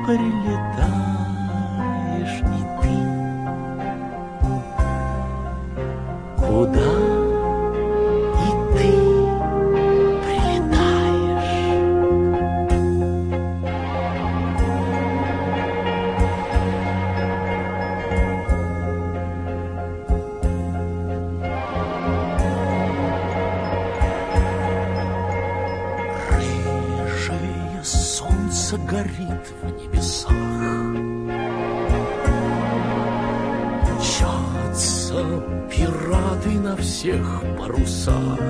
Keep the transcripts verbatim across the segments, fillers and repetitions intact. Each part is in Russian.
прилетаешь и ты. Куда и ты прилетаешь. Рыжее солнце горит в небесах. Мчатся пираты на всех парусах.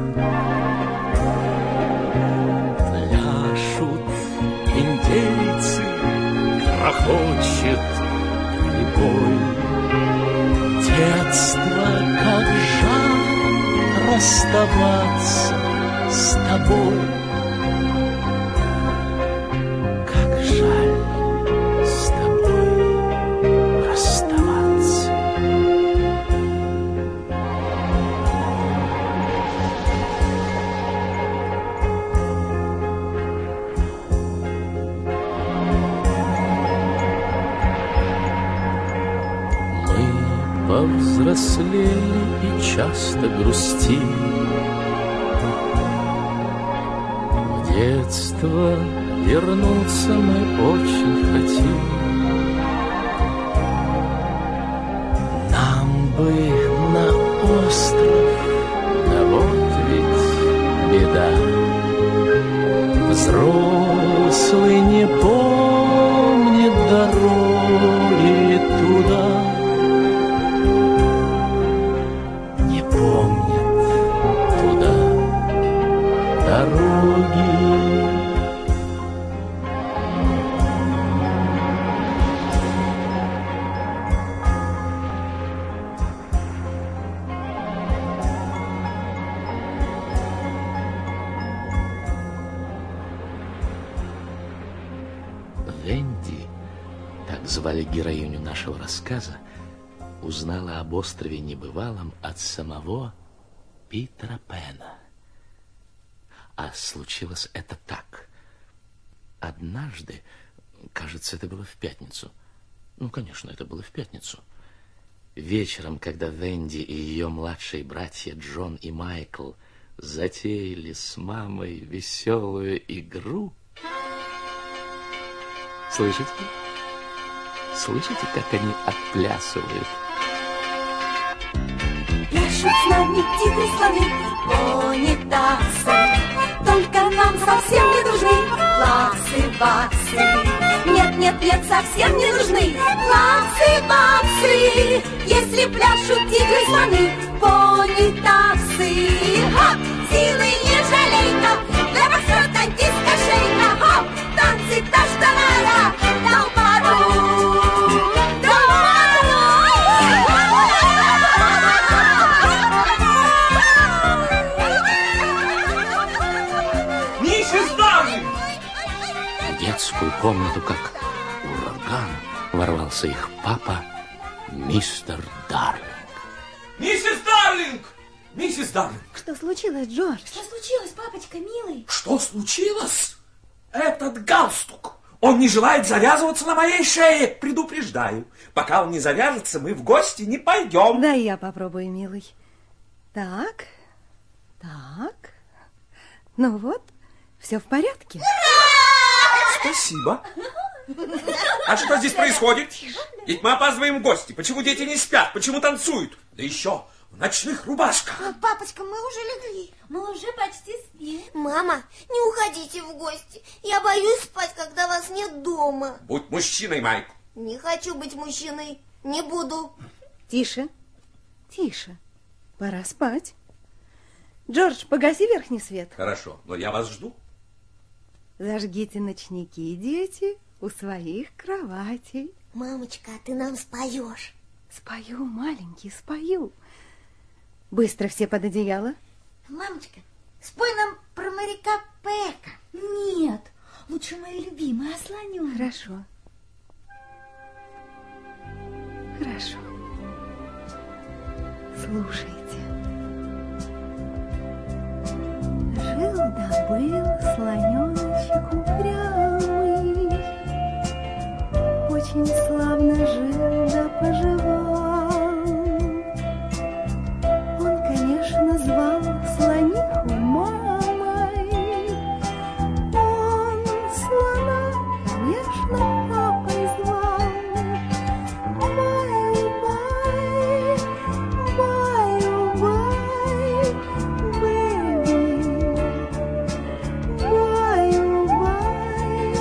Пляшут индейцы, грохочет прибой. Детство, как жаль расставаться с тобой. Как жаль с тобой расставаться. Мы повзрослели и часто грустим. В детство вернуться мы очень хотим. Нам бы на остров, да вот ведь беда. Взрослый не помнит дороги туда. Не помнит туда дороги. Венди, так звали героиню нашего рассказа, узнала об острове небывалом от самого Питера Пэна. А случилось это так. Однажды, кажется, это было в пятницу. Ну, конечно, это было в пятницу. Вечером, когда Венди и ее младшие братья Джон и Майкл затеяли с мамой веселую игру. Слышите? Слышите, как они отплясывают? Пляшут с нами тигры, слоны, унитазы. Только нам совсем не нужны плаксы-баксы. Нет, нет, нет, совсем не нужны плаксы-баксы. Если пляшут тигры, слоны, унитазы. Хоп, силы не жалейка, для вас это дискошейка. Хоп, танцы таштанара, дал пару. В детскую комнату, как ураган, ворвался их папа, мистер Дарлинг. Миссис Дарлинг! Миссис Дарлинг! Что случилось, Джордж? Что случилось, папочка, милый? Что случилось? Этот галстук! Он не желает завязываться на моей шее, предупреждаю. Пока он не завяжется, мы в гости не пойдем. Да, я попробую, милый. Так, так. Ну вот, все в порядке. Спасибо. А что здесь происходит? Ведь мы опаздываем в гости. Почему дети не спят? Почему танцуют? Да еще в ночных рубашках. А, папочка, мы уже легли. Мы уже почти спим. Мама, не уходите в гости. Я боюсь спать, когда вас нет дома. Будь мужчиной, Майк. Не хочу быть мужчиной. Не буду. Тише, тише. Пора спать. Джордж, погаси верхний свет. Хорошо, но я вас жду. Зажгите ночники, дети, у своих кроватей. Мамочка, а ты нам споешь? Спою, маленький, спою. Быстро все под одеяло. Мамочка, спой нам про моряка Пека. Нет, лучше мою любимую ослоню. Хорошо. Хорошо. Слушайте. Жил-да был слоненочек упрямый, очень славно жил да поживал. Он, конечно, звал слониху мамой. Он слона, конечно, папой звал. Баю-бай, баю-бай, бэби. Баю-бай,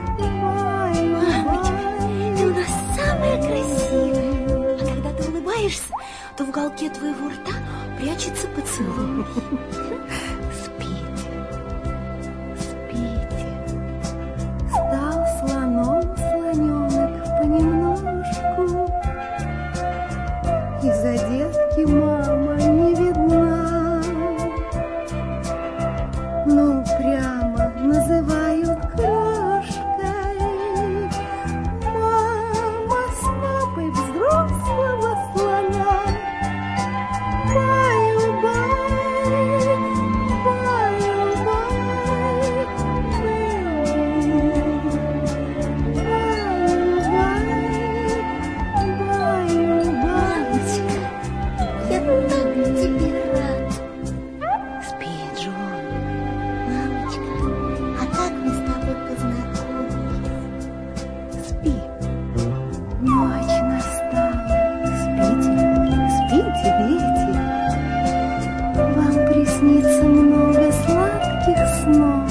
баю-бай. Ты у нас самая красивая. А когда ты улыбаешься, то в уголке твоего рта прячется поцелуй. Спите, спите. Стал слоном слоненок понемножку. Из-за детки мама не видна. Но упрямо называют крошкой. Мама с папой взрослого слона. Баю-бай, баю-бай, бэби. Баю-бай, баю-бай. Я так тебе рад. Спи, Джон. Мамочка, а как мы с тобой познакомились? Спи. Ночь настала. Спите, спите, дети. Вам приснится много сладких снов.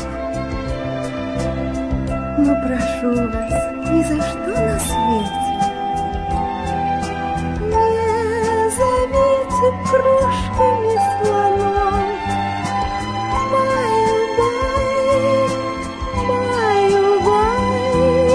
Но прошу вас, ни за что на свете не зовите крошками слонов. Баю-бай, баю-бай,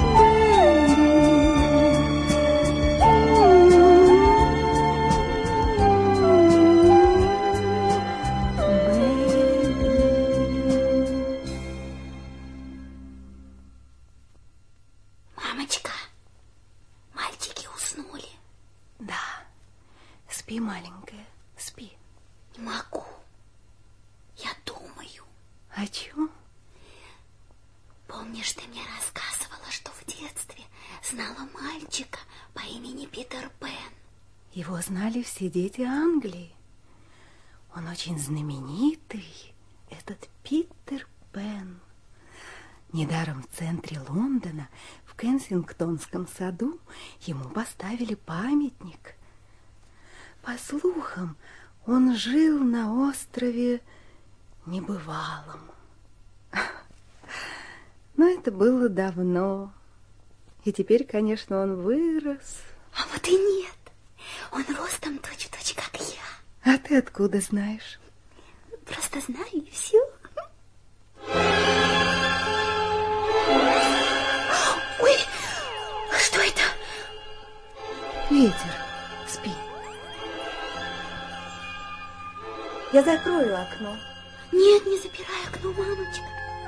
Мамочка, мальчики уснули. Да, спи, маленькая, спи. Не могу. Я думаю. О чем? Помнишь, ты мне рассказывала, что в детстве знала мальчика по имени Питер Пен? Его знали все дети Англии. Он очень знаменитый, этот Питер Пен. Недаром в центре Лондона, в Кенсингтонском саду, ему поставили памятник. По слухам, он жил на острове Небывалом. Но это было давно. И теперь, конечно, он вырос. А вот и нет. Он ростом точь-в-точь, как я. А ты откуда знаешь? Просто знаю и все. Ой, что это? Ветер, спи. Я закрою окно. Нет, не запирай окно, мамочка.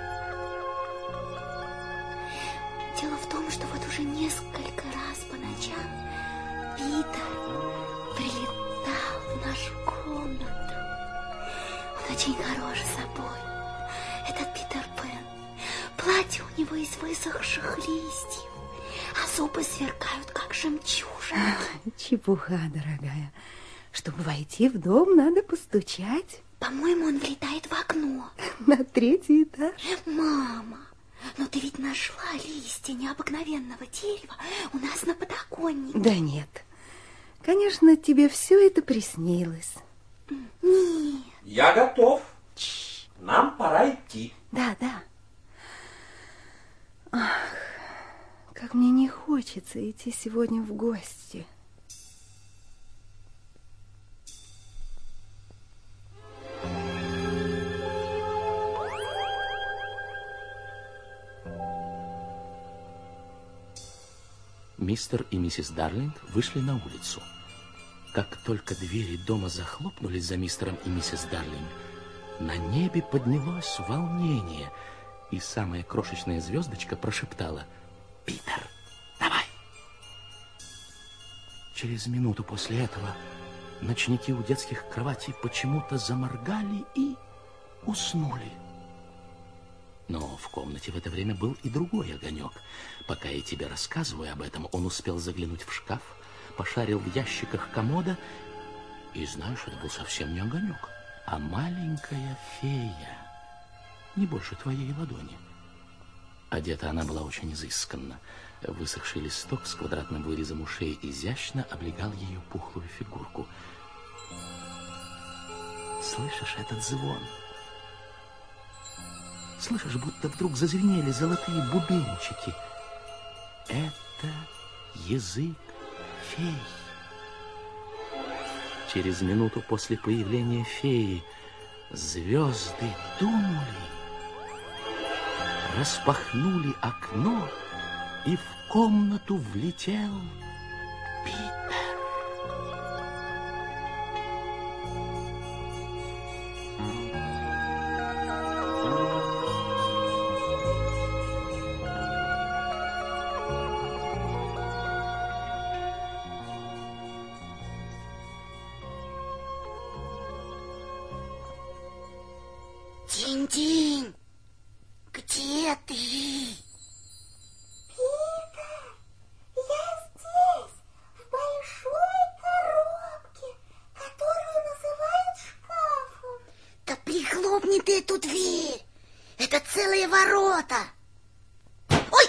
Дело в том, что вот уже несколько раз по ночам Питер прилетал в нашу комнату. Он очень хорош собой. Этот Питер Пен. Платье у него из высохших листьев, а зубы сверкают, как жемчужина. Чепуха, дорогая. Чтобы войти в дом, надо постучать. По-моему, он влетает в окно. На третий этаж. Мама, но ты ведь нашла листья необыкновенного дерева у нас на подоконнике. Да нет. Конечно, тебе все это приснилось. Нет. Я готов. Нам пора идти. Да, да. Ах, как мне не хочется идти сегодня в гости. Мистер и миссис Дарлинг вышли на улицу. Как только двери дома захлопнулись за мистером и миссис Дарлинг, на небе поднялось волнение, и самая крошечная звездочка прошептала: «Питер, давай!» Через минуту после этого ночники у детских кроватей почему-то заморгали и уснули. Но в комнате в это время был и другой огонек. Пока я тебе рассказываю об этом, он успел заглянуть в шкаф, пошарил в ящиках комода, и, знаешь, это был совсем не огонек, а маленькая фея, не больше твоей ладони. Одета она была очень изысканно. Высохший листок с квадратным вырезом ушей изящно облегал ее пухлую фигурку. Слышишь этот звон? Слышишь, будто вдруг зазвенели золотые бубенчики. Это язык фей. Через минуту после появления феи звезды дунули, распахнули окно, и в комнату влетел Питер. Динь-динь, где ты? Ты эту дверь. Это целые ворота. Ой!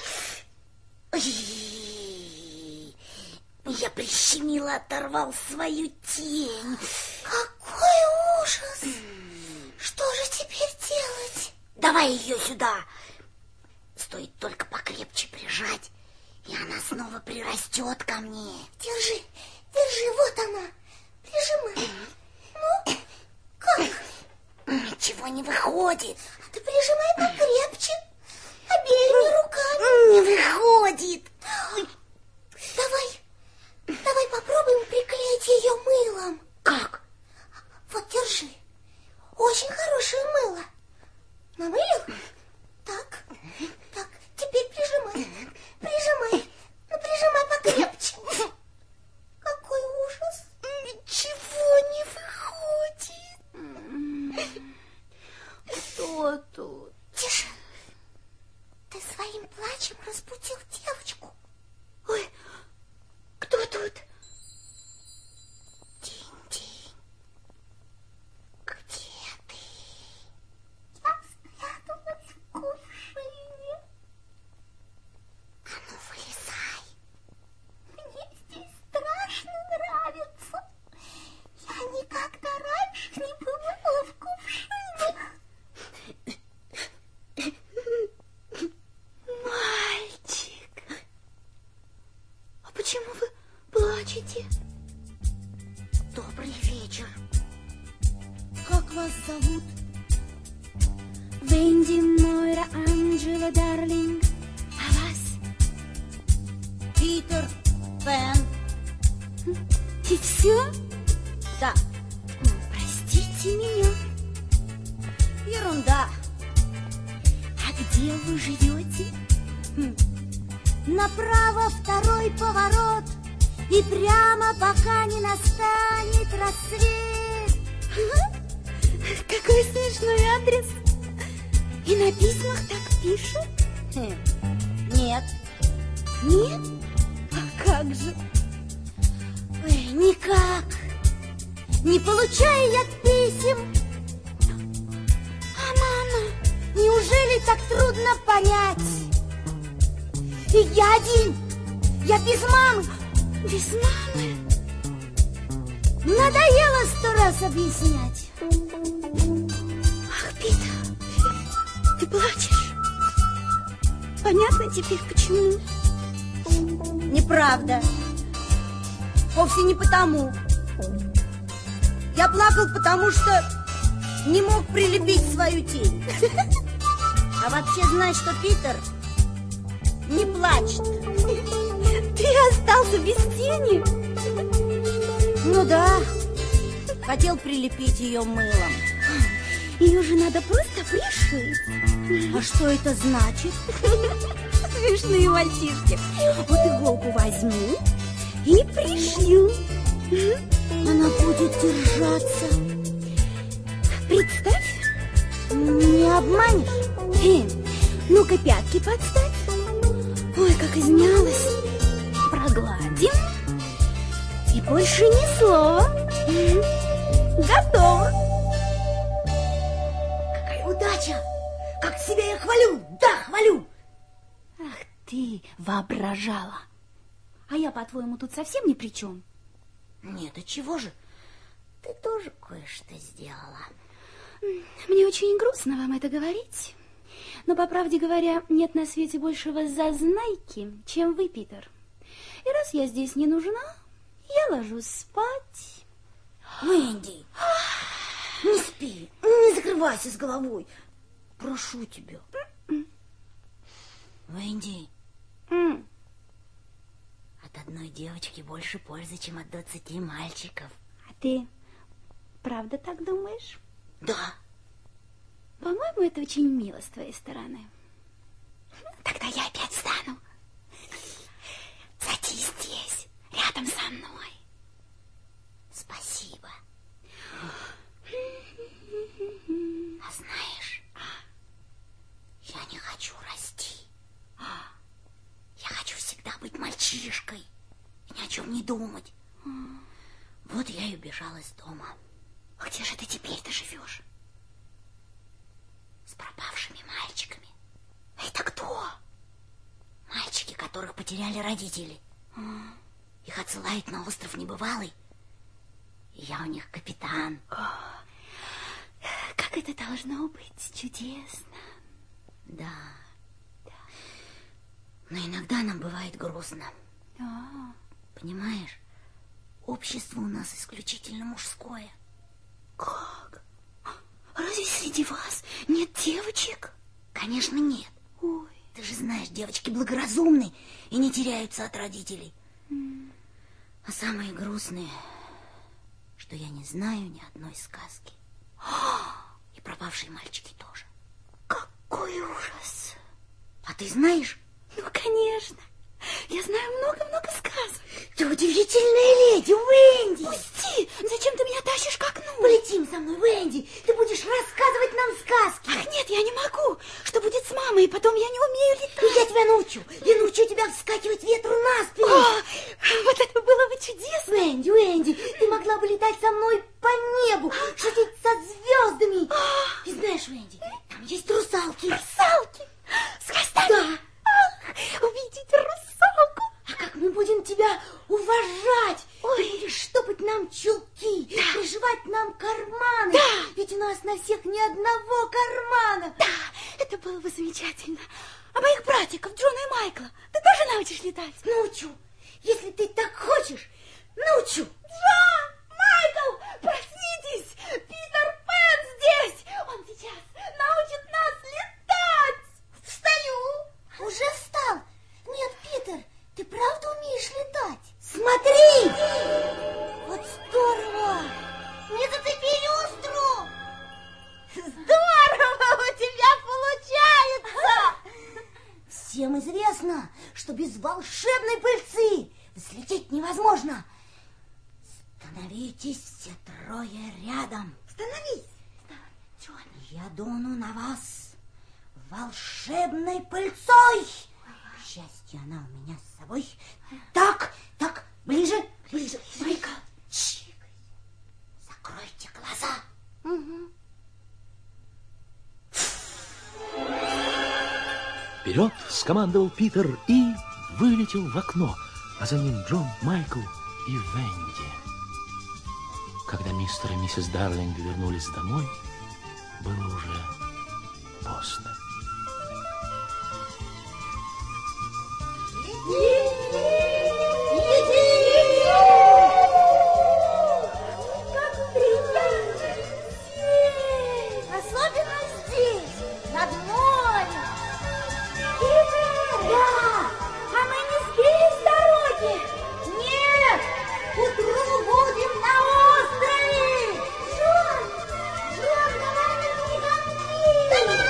Ой! Я прищемила, оторвал свою тень. Какой ужас! Что же теперь делать? Давай ее сюда. Стоит только покрепче прижать, и она снова прирастет ко мне. Держи, держи, вот она. Прижимай. Ну, как? Ничего не выходит. Ты прижимай покрепче. Обеими руками. Не выходит. Давай, давай попробуем приклеить ее мылом. Как? Вот, держи. Очень хорошее мыло. Намылил? Так, так, теперь прижимай. Прижимай. Ну, прижимай покрепче. Какой ужас. Ничего не выходит. Кто тут? Тише. Ты своим плачем разбудил девочку. Ой, кто тут? Динь-динь. Где ты? Я спряталась в кувшине. А ну, вылезай. Мне здесь страшно нравится. Я никогда раньше не бывала в кувшине. Мальчик, а почему вы плачете? Добрый вечер. Как вас зовут? Венди, Мойра, Анджела, Дарлинг. А вас? Питер Пен. И все? Да. Ну, простите меня. Ерунда. А где вы живете? Хм. Направо второй поворот, и прямо, пока не настанет рассвет. Какой смешной адрес. И на письмах так пишут? Хм. Нет. Нет? А как же? Ой, никак. Не получаю я писем. А мама? Неужели так трудно понять? И я один. Я без мамы. Без мамы? Надоело сто раз объяснять. Ах, Питер, ты плачешь? Понятно теперь, почему? Неправда. Вовсе не потому. Я плакал, потому что не мог прилепить свою тень. А вообще знаешь, что Питер не плачет. Ты остался без тени? Ну да. Хотел прилепить ее мылом. Ее же надо просто пришить. А что это значит? Смешные мальчишки. Вот иголку возьму и пришью. Она будет держаться. Представь. Не обманешь? Э, Ну-ка, пятки подставь. Ой, как измялась. Прогладим. И больше ни слова. Готово. Какая удача! Как себя я хвалю! Да, хвалю! Ах ты, воображала. А я, по-твоему, тут совсем ни при чем? Нет, а чего же? Ты тоже кое-что сделала. Мне очень грустно вам это говорить. Но, по правде говоря, нет на свете большего зазнайки, чем вы, Питер. И раз я здесь не нужна, я ложусь спать. Венди, не спи, не закрывайся с головой. Прошу тебя. Венди, М. от одной девочки больше пользы, чем от двадцати мальчиков. А ты правда так думаешь? Да. По-моему, это очень мило с твоей стороны. Тогда я опять встану. Садись здесь, рядом со мной. Спасибо. А знаешь, я не хочу расти. Я хочу всегда быть мальчишкой и ни о чем не думать. Вот я и убежала из дома. А где же ты теперь-то живешь? С пропавшими мальчиками. Это кто? Мальчики, которых потеряли родители. Их отсылают на остров Небывалый. И я у них капитан. Как это должно быть чудесно. Да. Но иногда нам бывает грустно. А, Понимаешь, общество у нас исключительно мужское. как? Разве среди вас нет девочек? Конечно, нет. Ой. Ты же знаешь, девочки благоразумны и не теряются от родителей. А самое грустное, что я не знаю ни одной сказки. И пропавшие мальчики тоже. Какой ужас! А ты знаешь? Ну, конечно. Я знаю много-много сказок. Ты удивительная леди, Венди! Пусти! Зачем ты меня тащишь к окну? Полетим со мной, Венди! Ты будешь рассказывать нам сказки! Ах, нет, я не могу. Что будет с мамой? И потом я не умею летать. Я тебя научу! Я научу тебя вскакивать ветру на спину! О, вот это было бы чудесно! Венди, Венди, ты могла бы летать со мной по небу, шутить со звездами! И знаешь, Венди, там есть русалки! Русалки! С хвостами? Да! Ах, увидеть русалку! А как мы будем тебя уважать! Ой. Ты будешь штопать нам чулки, пришивать нам карманы. Да. Ведь у нас на всех ни одного кармана. Да, это было бы замечательно. А моих братиков Джона и Майкла ты тоже научишь летать? Научу. Если ты так хочешь, научу. Джон! Майкл! Проснитесь! Питер Пен здесь! Он сейчас научит нас летать! Встаю. Уже встал? Нет, Питер, ты правда умеешь летать? Смотри! Вот здорово! Не зацепи люстру! Здорово у тебя получается! Всем известно, что без волшебной пыльцы взлететь невозможно. Становитесь все трое рядом. Становись! Джон, я дуну на вас волшебной пыльцой. К счастью, она у меня с собой. Так, так, ближе, ближе. Майкл, чик. Закройте глаза. Вперед скомандовал Питер и вылетел в окно, а за ним Джон, Майкл и Венди. Когда мистер и миссис Дарлинг вернулись домой, было уже поздно. Особенно здесь, над морем. Питер! Да! А мы не сбились с дороги? Нет! К утру будем на острове! Джон! Джон, давай не гони!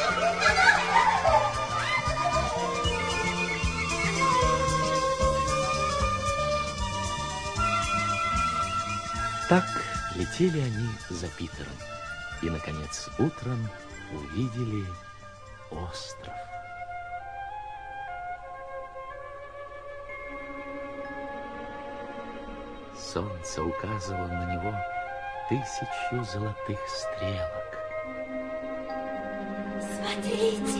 Так летели они за Питером и, наконец, утром увидели остров. Солнце указывало на него тысячу золотых стрелок. Смотрите,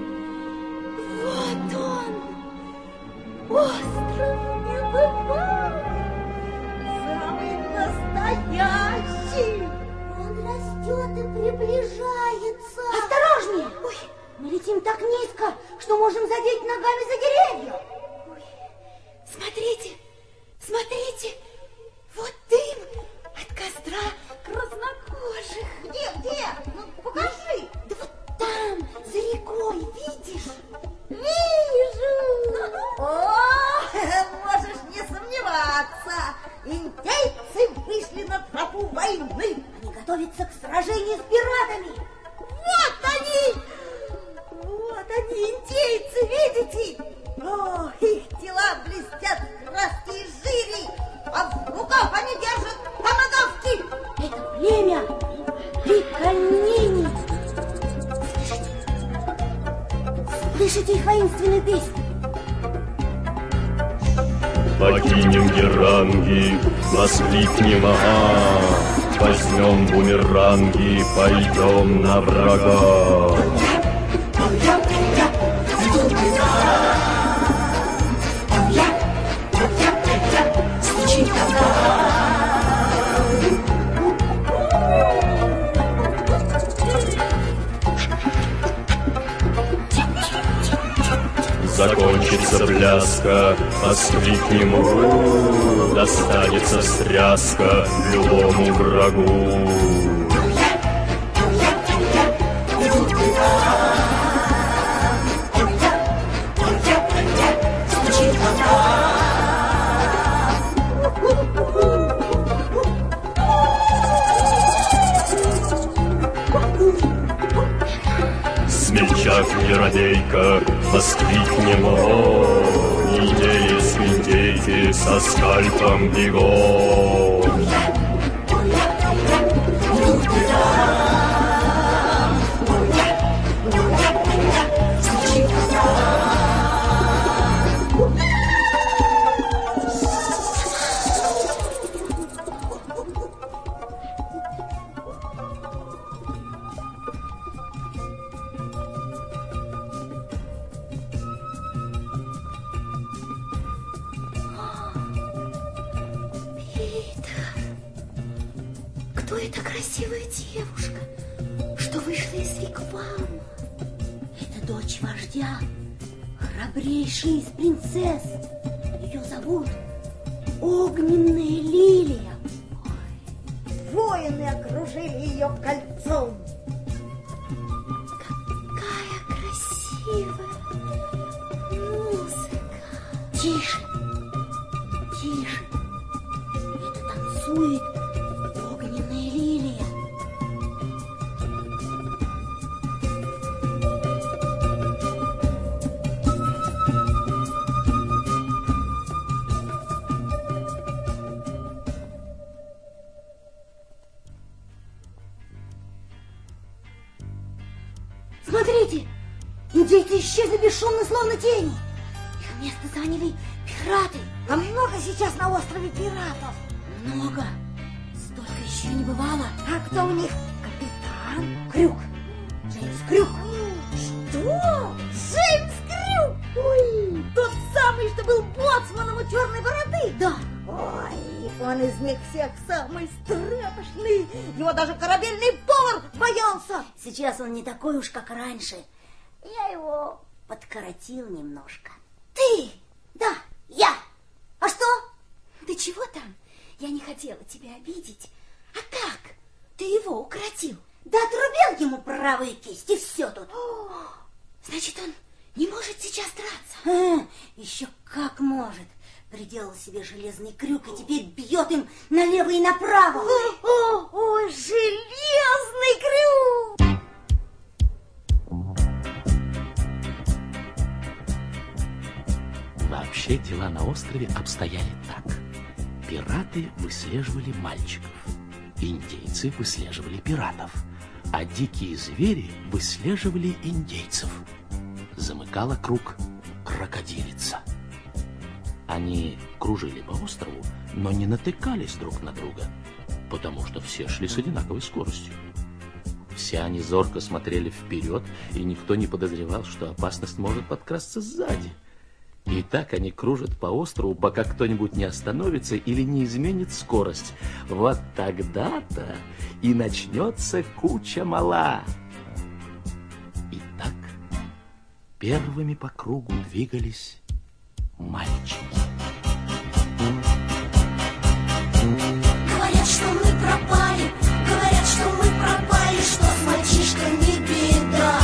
вот он, остров небывалый, самый настоящий. Он растет и приближается. Осторожнее! Ой, мы летим так низко, что можем задеть ногами за деревья. Ой, смотрите, смотрите, вот дым от костра краснокожих. Где, где? Ну, покажи. Да вот там, за рекой, видишь? Вижу. О, можешь не сомневаться. Индейцы вышли на тропу войны. Они готовятся к сражению с пиратами. Вот они! Вот они, индейцы, видите? О, их тела блестят в краске и жире, а в руках они держат томагавки. Это племя Пиканини. Слышите их воинственную песню? Покинем Геранги, воскликнем ага, возьмем бумеранги, пойдем на врага. Закончится пляска, воскликнем уру, достанется стряска любому врагу. Смельчак не радейка, воскликнем о, идеи с индейки со скальпом бегом. Кто эта красивая девушка, что вышла из вигвама? Это дочь вождя, храбрейшая из принцесс. Ее зовут Огненная Лилия. Воины окружили ее кольцом. Какая красивая музыка. Тише, тише. Это танцует Огненная Лилия. Смотрите, индейцы исчезли бесшумно, словно тени. Их место заняли пираты. А много сейчас на острове пиратов? Много. Столько еще не бывало. А кто у них капитан? Крюк. Джеймс Крюк. Что? Джеймс Крюк? Ой, тот самый, что был боцманом у черной бороды? Да. Ой, он из них всех самый страшный. Его даже корабельный повар боялся. Сейчас он не такой уж, как раньше. Я его подкоротил немножко. Ты? Да, я. А что? Да чего там? Я не хотела тебя обидеть. А как? Ты его укротил? Да отрубил ему правую кисть, и все тут. О, значит, он не может сейчас драться? А, еще как может. Приделал себе железный крюк и теперь бьет им налево и направо. О, о, о, железный крюк! Вообще дела на острове обстояли так. Пираты выслеживали мальчиков, индейцы выслеживали пиратов, а дикие звери выслеживали индейцев. Замыкала круг крокодилица. Они кружили по острову, но не натыкались друг на друга, потому что все шли с одинаковой скоростью. Все они зорко смотрели вперед, и никто не подозревал, что опасность может подкрасться сзади. И так они кружат по острову, пока кто-нибудь не остановится или не изменит скорость. Вот тогда-то и начнется куча мала. Итак, первыми по кругу двигались мальчики. Говорят, что мы пропали, говорят, что мы пропали, что с мальчишками беда.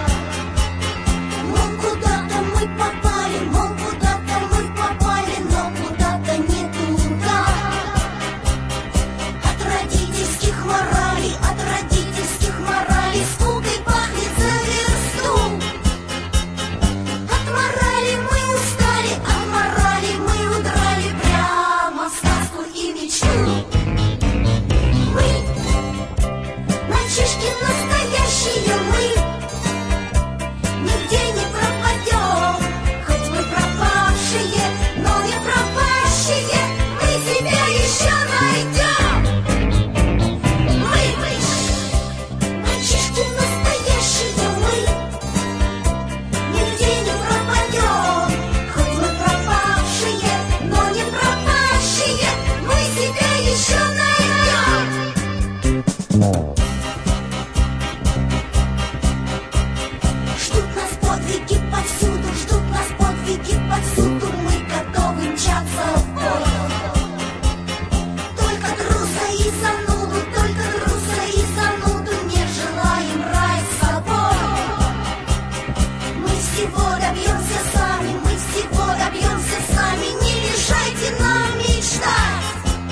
Мол, куда-то мы попали, мол, куда-то мы попали, но куда-то не туда. От родительских моралей, от родительских моралей скукой пахнет за версту. От морали мы устали, от морали мы удрали прямо в сказку и мечту. Мы, мальчишки настоящие, мы нигде не пропадем, хоть мы пропавшие, но не пропащие, мы себя еще найдем. Мы, мальчишки настоящие, мы нигде не пропадем, хоть мы пропавшие, но не пропащие, мы себя еще найдем. Ждут нас подвиги повсюду, ждут нас подвиги повсюду, мы готовы мчаться в бой. Только труса и зануду, только труса и зануду не желаем рай с собой. Мы всего добьемся сами, мы всего добьемся сами, не мешайте нам мечтать.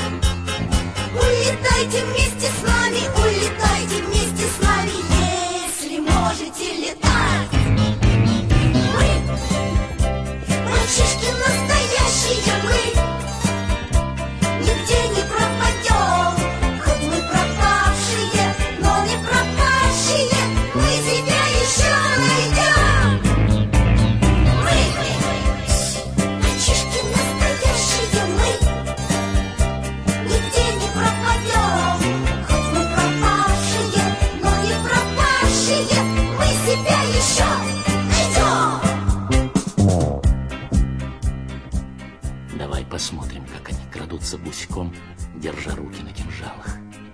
Улетайте вместе с нами, улетайте вместе с нами, если можете летать. Мы, мальчишки настоящие, мы нигде не пропадем, хоть мы пропавшие, но не пропащие, мы себя еще найдем. Мы, мальчишки настоящие, мы нигде не пропадем, хоть мы пропавшие, но не пропащие, мы себя еще найдем. Давай посмотрим, как они крадутся гуськом, держа руки на кинжалах.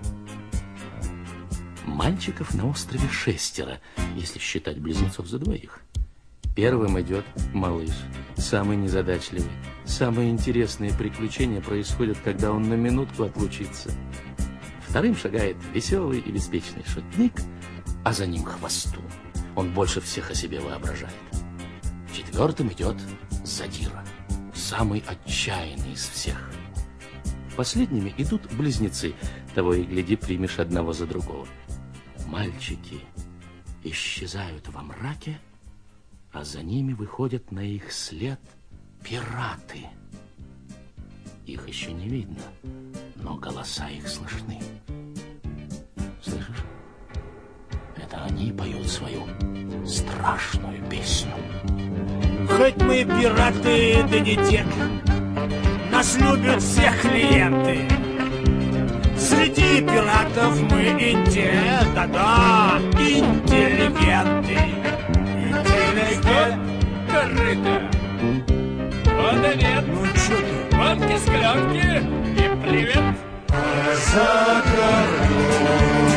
Мальчиков на острове шестеро, если считать близнецов за двоих. Первым идет малыш, самый незадачливый. Самые интересные приключения происходят, когда он на минутку отлучится. Вторым шагает веселый и беспечный шутник, а за ним хвостун. Он больше всех о себе воображает. Четвертым идет задира, самый отчаянный из всех. Последними идут близнецы, того и гляди, примешь одного за другого. Мальчики исчезают во мраке, а за ними выходят на их след пираты. Их еще не видно, но голоса их слышны. Слышишь? Это они поют свою страшную песню. Хоть мы пираты, да не те, нас любят все клиенты. Среди пиратов мы инте, да-да, интеллигенты. Интеллигент, корыто. Вот и нет. Ну чё ты? Банки, склянки и привет. За корой,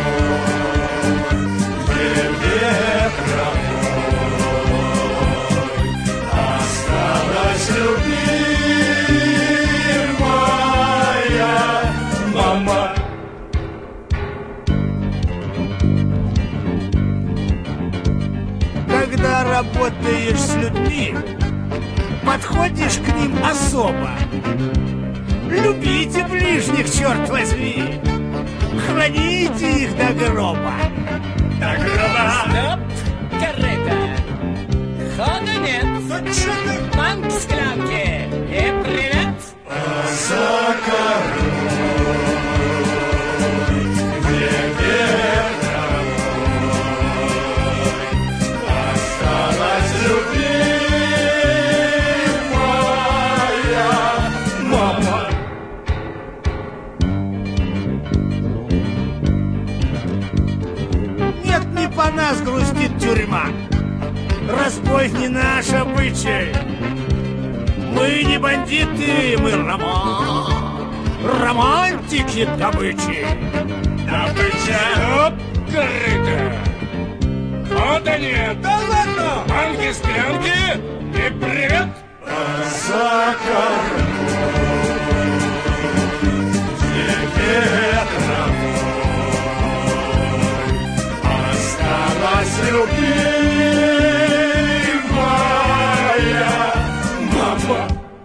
ветром. Осталась любимая мама. Когда работаешь с людьми, подходишь к ним особо. Любите ближних, черт возьми. Храните их до гроба. До гроба. Стоп, корыто. Хода нет. Банки, склянки и привет. За корой, где ветром. разгрустит тюрьма. Разбой не наш обычай. Мы не бандиты, мы роман. Романтики добычи. Добыча. Оп, корыто. О, да нет. Да ладно. Манги-склянки и привет. За осталась любимая мама.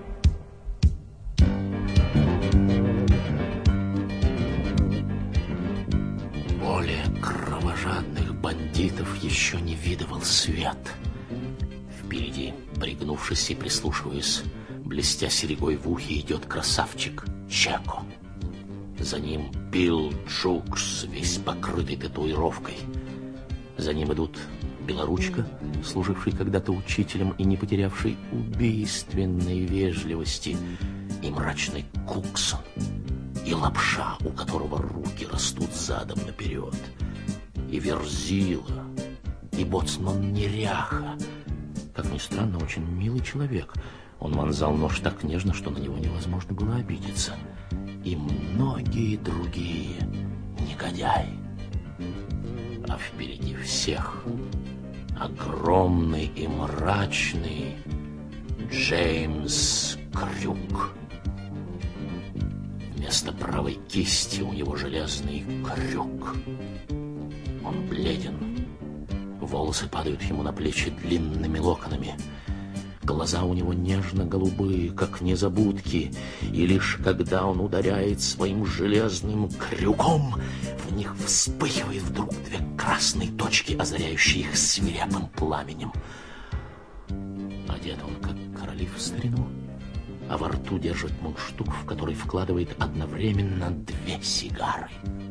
Более кровожадных бандитов еще не видывал свет. Впереди, пригнувшись и прислушиваясь, блестя серегой в ухе, идет красавчик Чеко. За ним Билл Джукс, весь покрытый татуировкой. За ним идут Белоручка, служивший когда-то учителем и не потерявший убийственной вежливости, и мрачный Куксон, и Лапша, у которого руки растут задом наперед, и Верзила, и боцман Неряха. Как ни странно, очень милый человек. Он вонзал нож так нежно, что на него невозможно было обидеться. И многие другие негодяи. А впереди всех огромный и мрачный Джеймс Крюк. Вместо правой кисти у него железный крюк. Он бледен. Волосы падают ему на плечи длинными локонами. Глаза у него нежно-голубые, как незабудки, и лишь когда он ударяет своим железным крюком, в них вспыхивает вдруг две красные точки, озаряющие их свирепым пламенем. Одет он, как короли в старину, а во рту держит мундштук, в который вкладывает одновременно две сигары.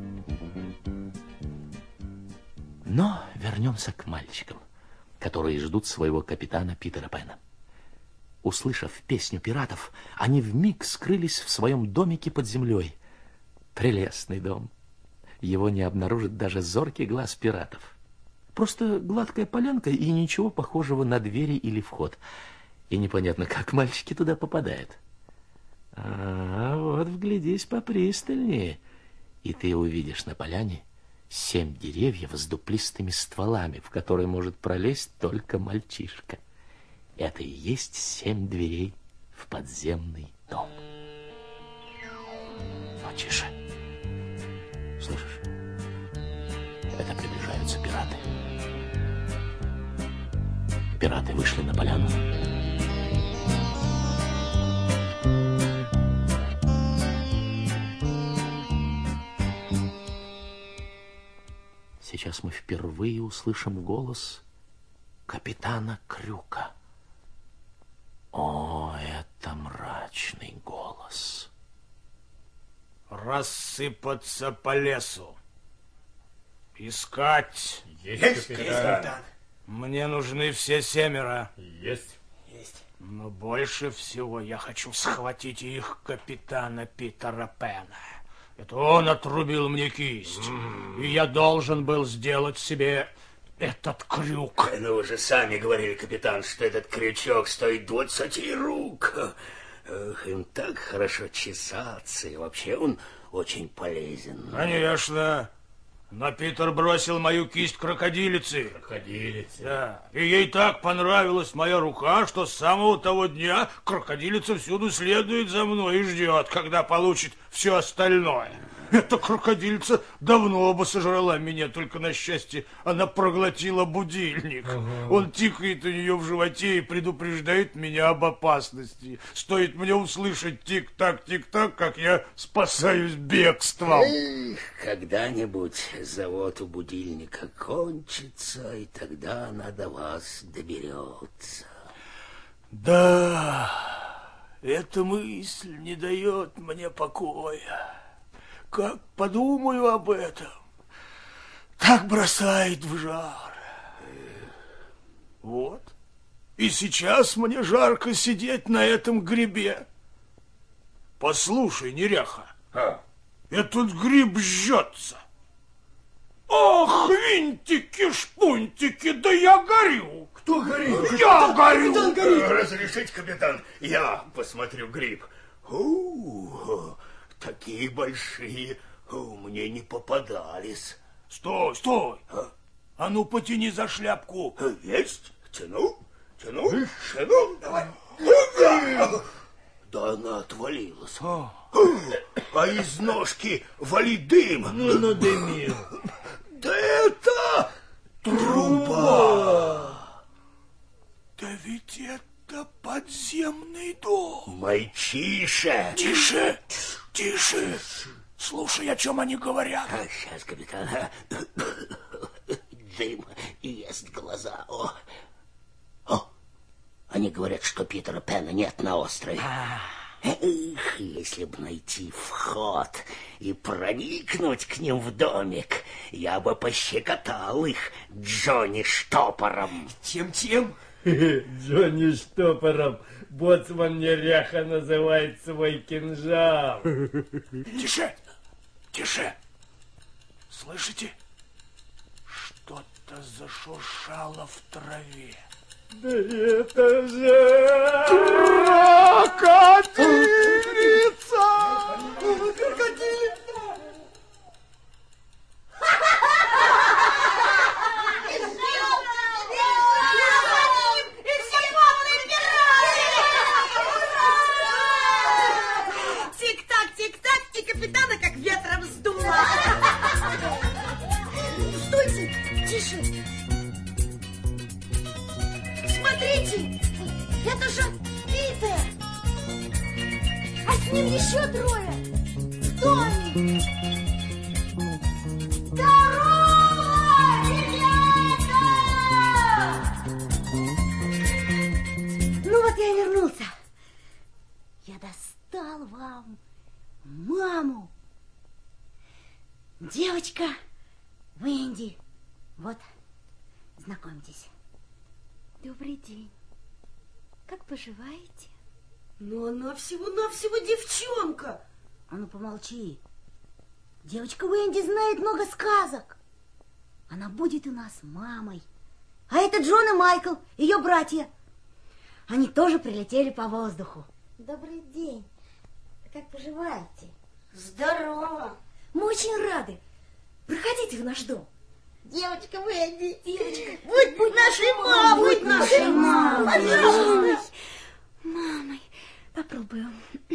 Но вернемся к мальчикам, которые ждут своего капитана Питера Пэна. Услышав песню пиратов, они вмиг скрылись в своем домике под землей. Прелестный дом. Его не обнаружит даже зоркий глаз пиратов. Просто гладкая полянка и ничего похожего на двери или вход. И непонятно, как мальчики туда попадают. А вот вглядись попристальнее, и ты увидишь на поляне семь деревьев с дуплистыми стволами, в которые может пролезть только мальчишка. Это и есть семь дверей в подземный дом. Но тише. Слышишь? Это приближаются пираты. Пираты вышли на поляну. Сейчас мы впервые услышим голос капитана Крюка. О, это мрачный голос. Рассыпаться по лесу. Искать. Есть, капитан. Мне нужны все семеро. Есть. Есть. Но больше всего я хочу схватить их капитана Питера Пэна. Это он отрубил мне кисть. Mm. И я должен был сделать себе этот крюк. Ну, вы же сами говорили, капитан, что этот крючок стоит двадцати рук. Эх, им так хорошо чесаться, и вообще он очень полезен. Конечно. Но Питер бросил мою кисть крокодилице. Крокодилице? Да. И ей так понравилась моя рука, что с самого того дня крокодилица всюду следует за мной и ждет, когда получит все остальное. Эта крокодильца давно бы сожрала меня, только на счастье она проглотила будильник. Ага. Он тикает у нее в животе и предупреждает меня об опасности. Стоит мне услышать тик-так, тик-так, как я спасаюсь бегством. Эх, когда-нибудь завод у будильника кончится, и тогда она до вас доберется. Да, эта мысль не дает мне покоя. Как подумаю об этом, так бросает в жар. Вот. И сейчас мне жарко сидеть на этом грибе. Послушай, неряха, а? Этот гриб жжется. Ох, винтики-шпунтики, да я горю. Кто горит? Я горю. Капитан горит. Разрешите, капитан, я посмотрю гриб. У, такие большие мне не попадались. Стой, стой. А, а ну потяни за шляпку. Есть. Тяну, тяну, тяну. Давай. Да она отвалилась. А, а из ножки валит дым. Ну, надымил. Да это труба. Да ведь это подземный дом. Мальчиша. Тише, тише. Слушай, о чем они говорят. А, сейчас, капитан. Дым ест глаза. О. О. Они говорят, что Питера Пэна нет на острове. Эх, если бы найти вход и проникнуть к ним в домик, я бы пощекотал их Джонни штопором. Чем-чем? Джонни штопором. Боцман неряха называет свой кинжал. Тише, тише. Слышите? Что-то зашуршало в траве. Да это же крокодилица! Крокодилица! Тик-так, тик-так, и капитана как ветром сдуло. Стойте, тише. Смотрите, это же Питер. А с ним еще трое в доме. Здорово, ребята! Ну вот я и вернулся. Я достал вам маму. Девочка Венди. Вот, знакомьтесь. Добрый день. Как поживаете? Но она всего-навсего девчонка. А ну помолчи. Девочка Венди знает много сказок. Она будет у нас мамой. А это Джон и Майкл, ее братья. Они тоже прилетели по воздуху. Добрый день. Как поживаете? Здорово. Мы очень рады. Проходите в наш дом. Девочка Венди. Девочка, будь, будь нашей мамой. Будь нашей мамой. Пожалуйста. Мамой. Попробую.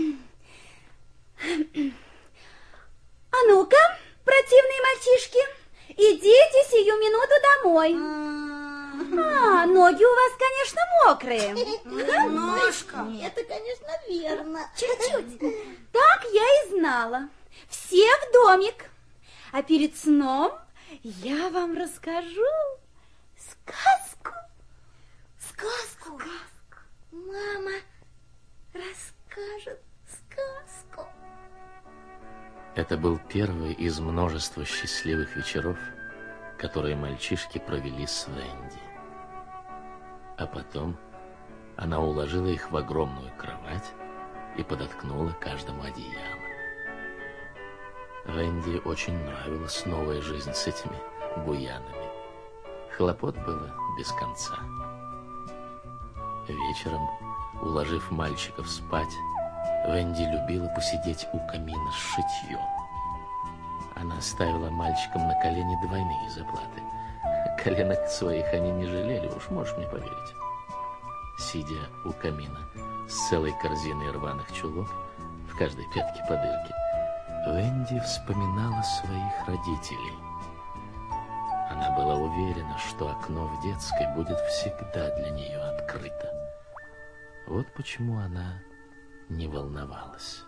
А ну-ка, противные мальчишки, идите сию минуту домой. А, ноги у вас, конечно, мокрые. Немножко. Это, конечно, верно. Чуть-чуть. Так я и знала. Все в домик. А перед сном я вам расскажу сказку. Сказку? Сказку. Мама расскажет сказку. Это был первый из множества счастливых вечеров, которые мальчишки провели с Венди. А потом она уложила их в огромную кровать и подоткнула каждому одеяло. Венди очень нравилась новая жизнь с этими буянами. Хлопот было без конца. Вечером, уложив мальчиков спать, Венди любила посидеть у камина с шитьем. Она ставила мальчикам на колени двойные заплаты. Коленок своих они не жалели, уж можешь мне поверить. Сидя у камина с целой корзиной рваных чулок, в каждой пятке по дырке, Венди вспоминала своих родителей. Она была уверена, что окно в детской будет всегда для нее открыто. Вот почему она не волновалась.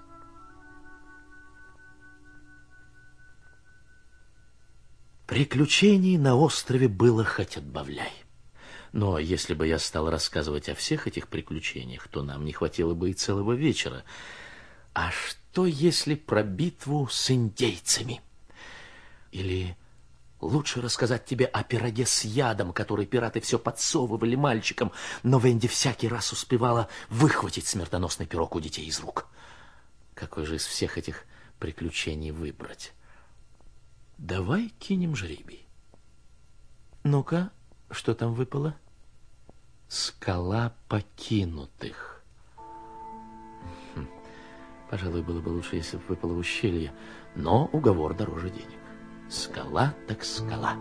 Приключений на острове было хоть отбавляй. Но если бы я стал рассказывать о всех этих приключениях, то нам не хватило бы и целого вечера. А что, если про битву с индейцами? Или лучше рассказать тебе о пироге с ядом, который пираты все подсовывали мальчикам, но Венди всякий раз успевала выхватить смертоносный пирог у детей из рук. Какой же из всех этих приключений выбрать? давай кинем жребий. Ну-ка, что там выпало? Скала покинутых. Хм. Пожалуй, было бы лучше, если бы выпало ущелье, но уговор дороже денег. Скала так скала.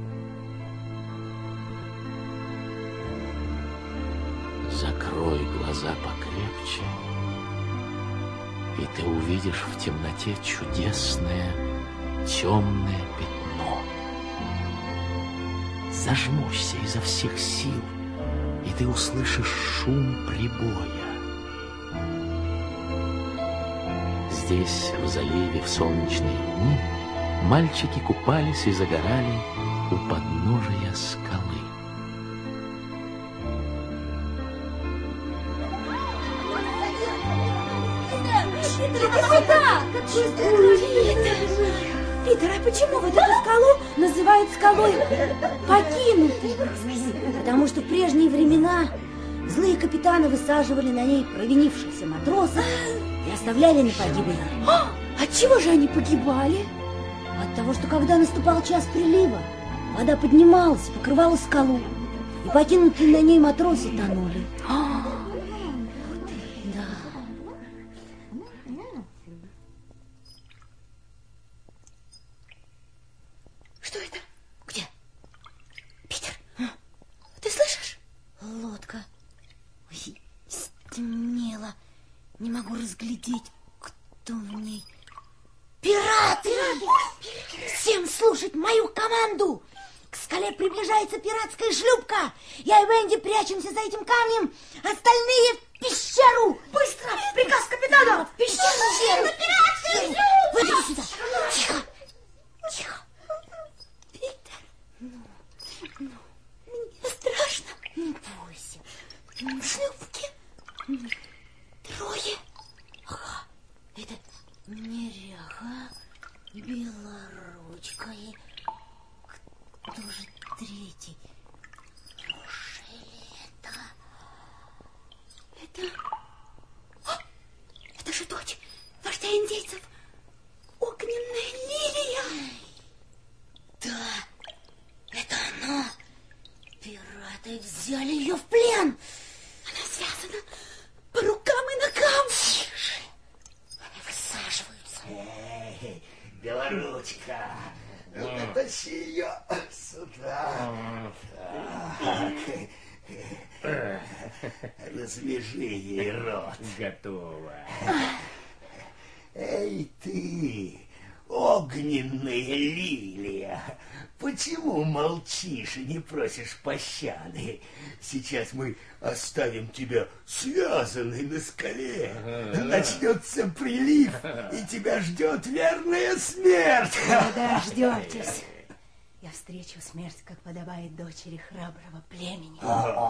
Закрой глаза покрепче, и ты увидишь в темноте чудесное темное пятно. Зажмурься изо всех сил, и ты услышишь шум прибоя. Здесь, в заливе, в солнечные дни, мальчики купались и загорали у подножия скалы. Питер, а почему вот эту скалу называют скалой покинутой? Потому что в прежние времена злые капитаны высаживали на ней провинившихся матросов и оставляли на погибель. А, от чего же они погибали? От того, что когда наступал час прилива, вода поднималась, покрывала скалу, и покинутые на ней матросы тонули. Что это? Где? Питер, ты слышишь? Лодка. Ой, стемнело. Не могу разглядеть, кто в ней. Пираты! Всем слушать мою команду! К скале приближается пиратская шлюпка. Я и Венди прячемся за этим камнем. Остальные в пещеру. Быстро! Приказ капитана! В пещеру! На пиратскую шлюпку! Вот иди сюда! Тихо! Тихо! Ну, ну, мне страшно. Не бойся. Шлюпки. Трое. Ага. Это неряха, белоручка и... Кто же третий? Неужели это... Это... О, это же дочь вождя индейцев. Огненная лилия. Да, это она. Пираты взяли ее в плен. Она связана по рукам и ногам. Тише. Они высаживаются. Эй, белоручка, дотащи ее сюда. Так. Развяжи ей рот. Готово. Эй, ты, огненная лилия, почему молчишь и не просишь пощады? Сейчас мы оставим тебя связанной на скале. Ага. Начнется прилив, и тебя ждет верная смерть. Вы дождетесь. Я встречу смерть, как подобает дочери храброго племени.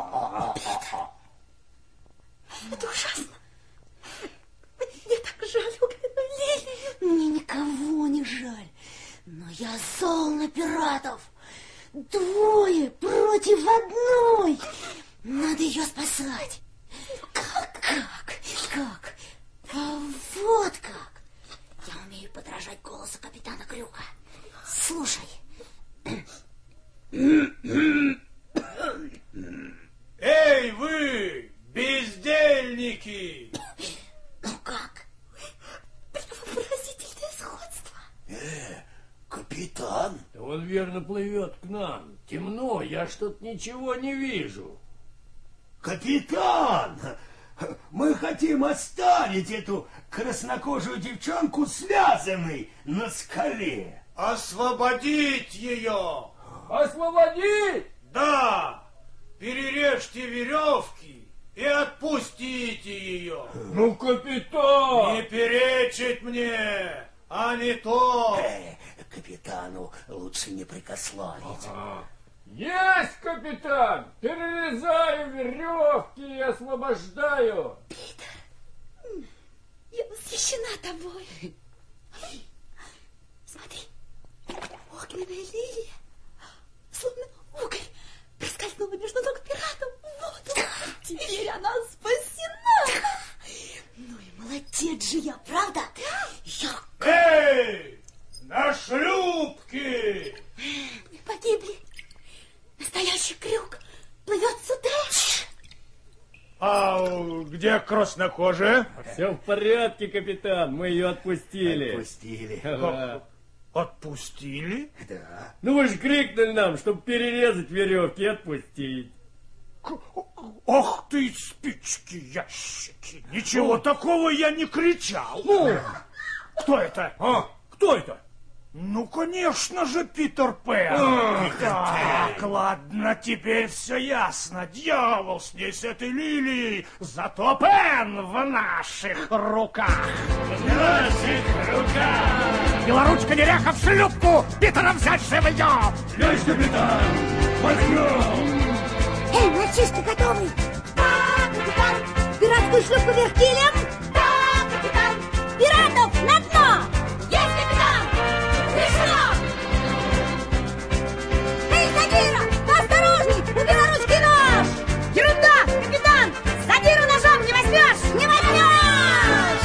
Это ужасно. Мне так жаль огненную лилию. Мне никого не жаль. Но я зол на пиратов. Двое против одной. Надо ее спасать. Как? Как? Как? А вот как. Я умею подражать голосу капитана Крюка. Слушай. Эй, вы, бездельники! Ну как? Поразительное сходство. Э, капитан? Да он верно плывет к нам. Темно, я что-то ничего не вижу. Капитан! Мы хотим оставить эту краснокожую девчонку связанной на скале. Освободить ее! Освободить? Да! Перережьте веревки и отпустите ее. Ну, капитан! Не перечить мне, а не то. Э, капитану лучше не прикословить. Ага. Есть, капитан! Перерезаю веревки и освобождаю. Питер, я восхищена тобой. Смотри, огненная лилия, словно уголь, проскользнула между ног пиратов в воду. Теперь она спасена. Ну и молодец же я, правда? Я... Эй, на шлюпке! где краснокожая? Все в порядке, капитан. Мы ее отпустили. Отпустили. Ага. Отпустили? Да. Ну вы же крикнули нам, чтобы перерезать веревки и отпустить. Ох ты, спички, ящики. Ничего О. такого я не кричал. Ну, кто это? А? Кто это? Ну, конечно же, Питер Пен. Ах, так, ты. ладно, теперь все ясно. Дьявол с ней, с этой лилией. Зато Пен в наших руках. В наших руках. Белоручка неряха в шлюпку. Питера взять живьем. Есть, капитан. Возьмем. Эй, мальчишки, готовы? Да, капитан! Пиратскую шлюпку вверх килем! Да, капитан! Пиратов на дно! Есть, капитан! Пришло! Эй, Задира, поосторожней! У белоручки нож! Ерунда, капитан! Задиру ножом не возьмешь! Не возьмешь!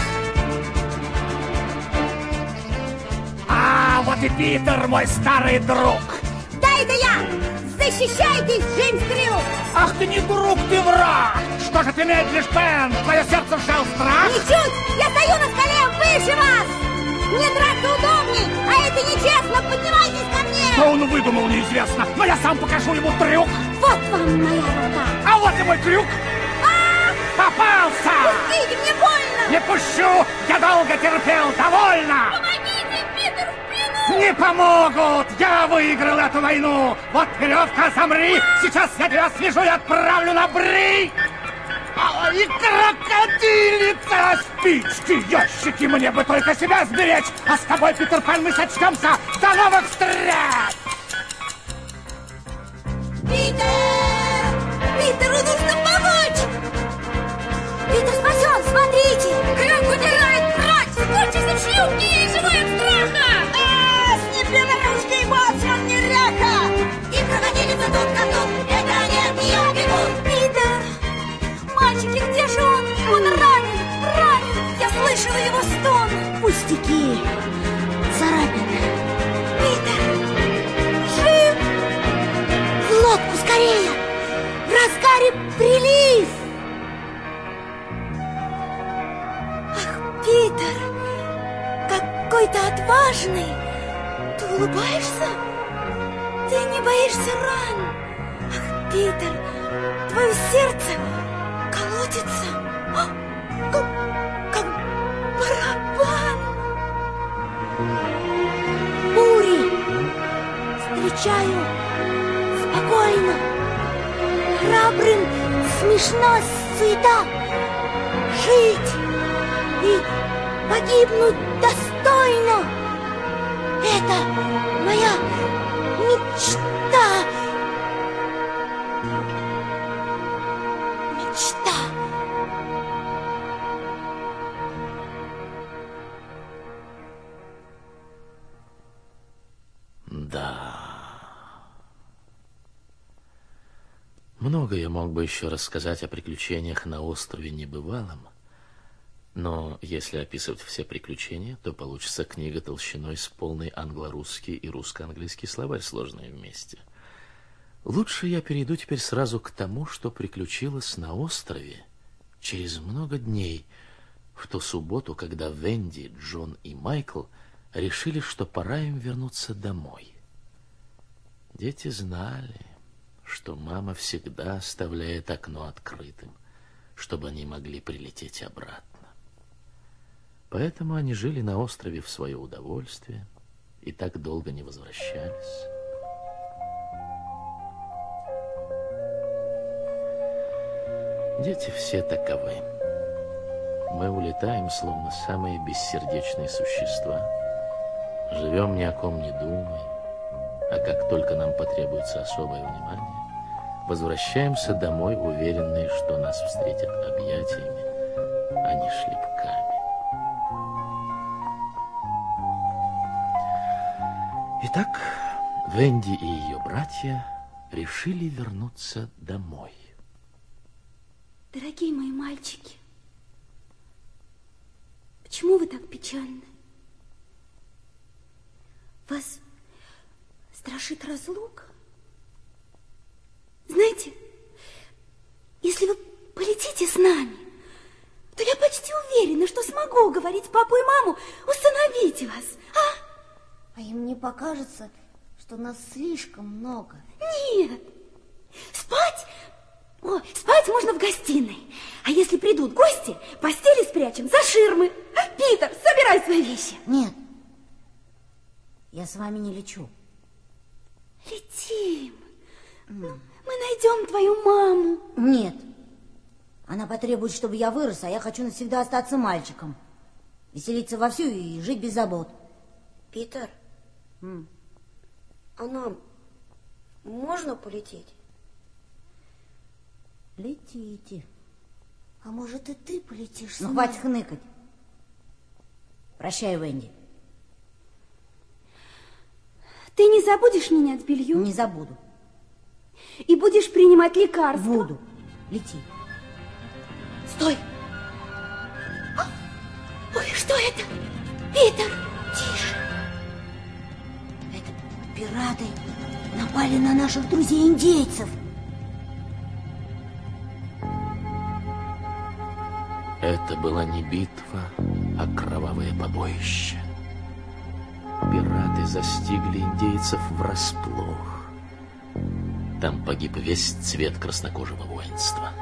А вот и Питер, мой старый друг. Да, это я! Защищайтесь, Джеймс Крю! Ах ты не друг, ты враг! Что же ты медлишь, Пен? Твое сердце сжал страх? Ничуть! Я стою на скале выше вас! Мне драться удобней, а это нечестно! Поднимайтесь ко мне! Что он выдумал, неизвестно, но я сам покажу ему трюк! Вот вам моя рука! А вот и мой крюк! А! Попался! Пустите, мне больно! Не пущу! Я долго терпел, довольно! Помогите, Питер в плену! Не помогут! Я выиграл эту войну! Вот веревка, замри! Сейчас я тебя свяжу и отправлю на брик! Ай, крокодилица! Спички, ящики, мне бы только себя сберечь! А с тобой, Питер Пен, мы сочтемся! До новых встреч! Питер! Питеру нужно помочь! Питер спасен, смотрите! Крюк удирает прочь! Скорчись в шлюпке, ей живой от страха! А, с непринужденной боцман неряха! И крокодилица тут как тут, это они от нее бегут! Питер! Мальчики, где же он? Он ранен, ранен! Я слышала его стон! Пустяки! Царапина! Питер! Жив! В лодку скорее! В разгаре прилив! Ах, Питер! Какой ты отважный! Ты улыбаешься? Ты не боишься ран? Ах, Питер! Твое сердце колотится, а, как, как барабан. Бури встречаю спокойно, храбрым смешна суета. Жить и погибнуть достойно — это моя мечта. Мечта. Да. Много я мог бы еще рассказать о приключениях на острове Небывалом, но если описывать все приключения, то получится книга толщиной с полный англо-русский и русско-английский словарь, сложные вместе. Лучше я перейду теперь сразу к тому, что приключилось на острове через много дней, в ту субботу, когда Венди, Джон и Майкл решили, что пора им вернуться домой. Дети знали, что мама всегда оставляет окно открытым, чтобы они могли прилететь обратно. Поэтому они жили на острове в свое удовольствие и так долго не возвращались. Дети все таковы. Мы улетаем, словно самые бессердечные существа. Живем ни о ком не думая, а как только нам потребуется особое внимание, возвращаемся домой, уверенные, что нас встретят объятиями, а не шлепками. Итак, Венди и ее братья решили вернуться домой. Дорогие мои мальчики, почему вы так печальны? Вас страшит разлука? Знаете, если вы полетите с нами, уговорить папу и маму усыновить вас, а? А им не покажется, что нас слишком много? Нет. Спать? О, спать можно в гостиной. А если придут гости, постели спрячем за ширмы. Питер, собирай свои вещи. Нет. Я с вами не лечу. Летим. Мы найдем твою маму. Нет. Она потребует, чтобы я вырос, а я хочу навсегда остаться мальчиком. Веселиться вовсю и жить без забот. Питер, М. а нам можно полететь? Летите. А может, и ты полетишь с Ну, нами? хватит хныкать. Прощай, Венди. Ты не забудешь менять белье? Не забуду. И будешь принимать лекарства? Буду. Лети. Стой! А? Ой, что это? Питер! Тише. Это пираты напали на наших друзей-индейцев. Это была не битва, а кровавое побоище. Пираты застигли индейцев врасплох. Там погиб весь цвет краснокожего воинства.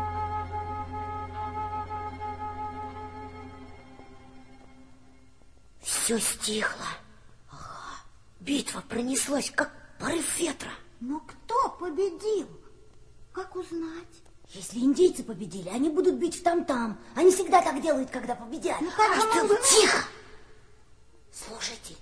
Все стихло. Ага. Битва пронеслась, как порыв ветра. Но кто победил? Как узнать? Если индейцы победили, они будут бить в там-там. Они всегда так делают, когда победят. Ну, как же Артем, мы- тихо! Слушайте.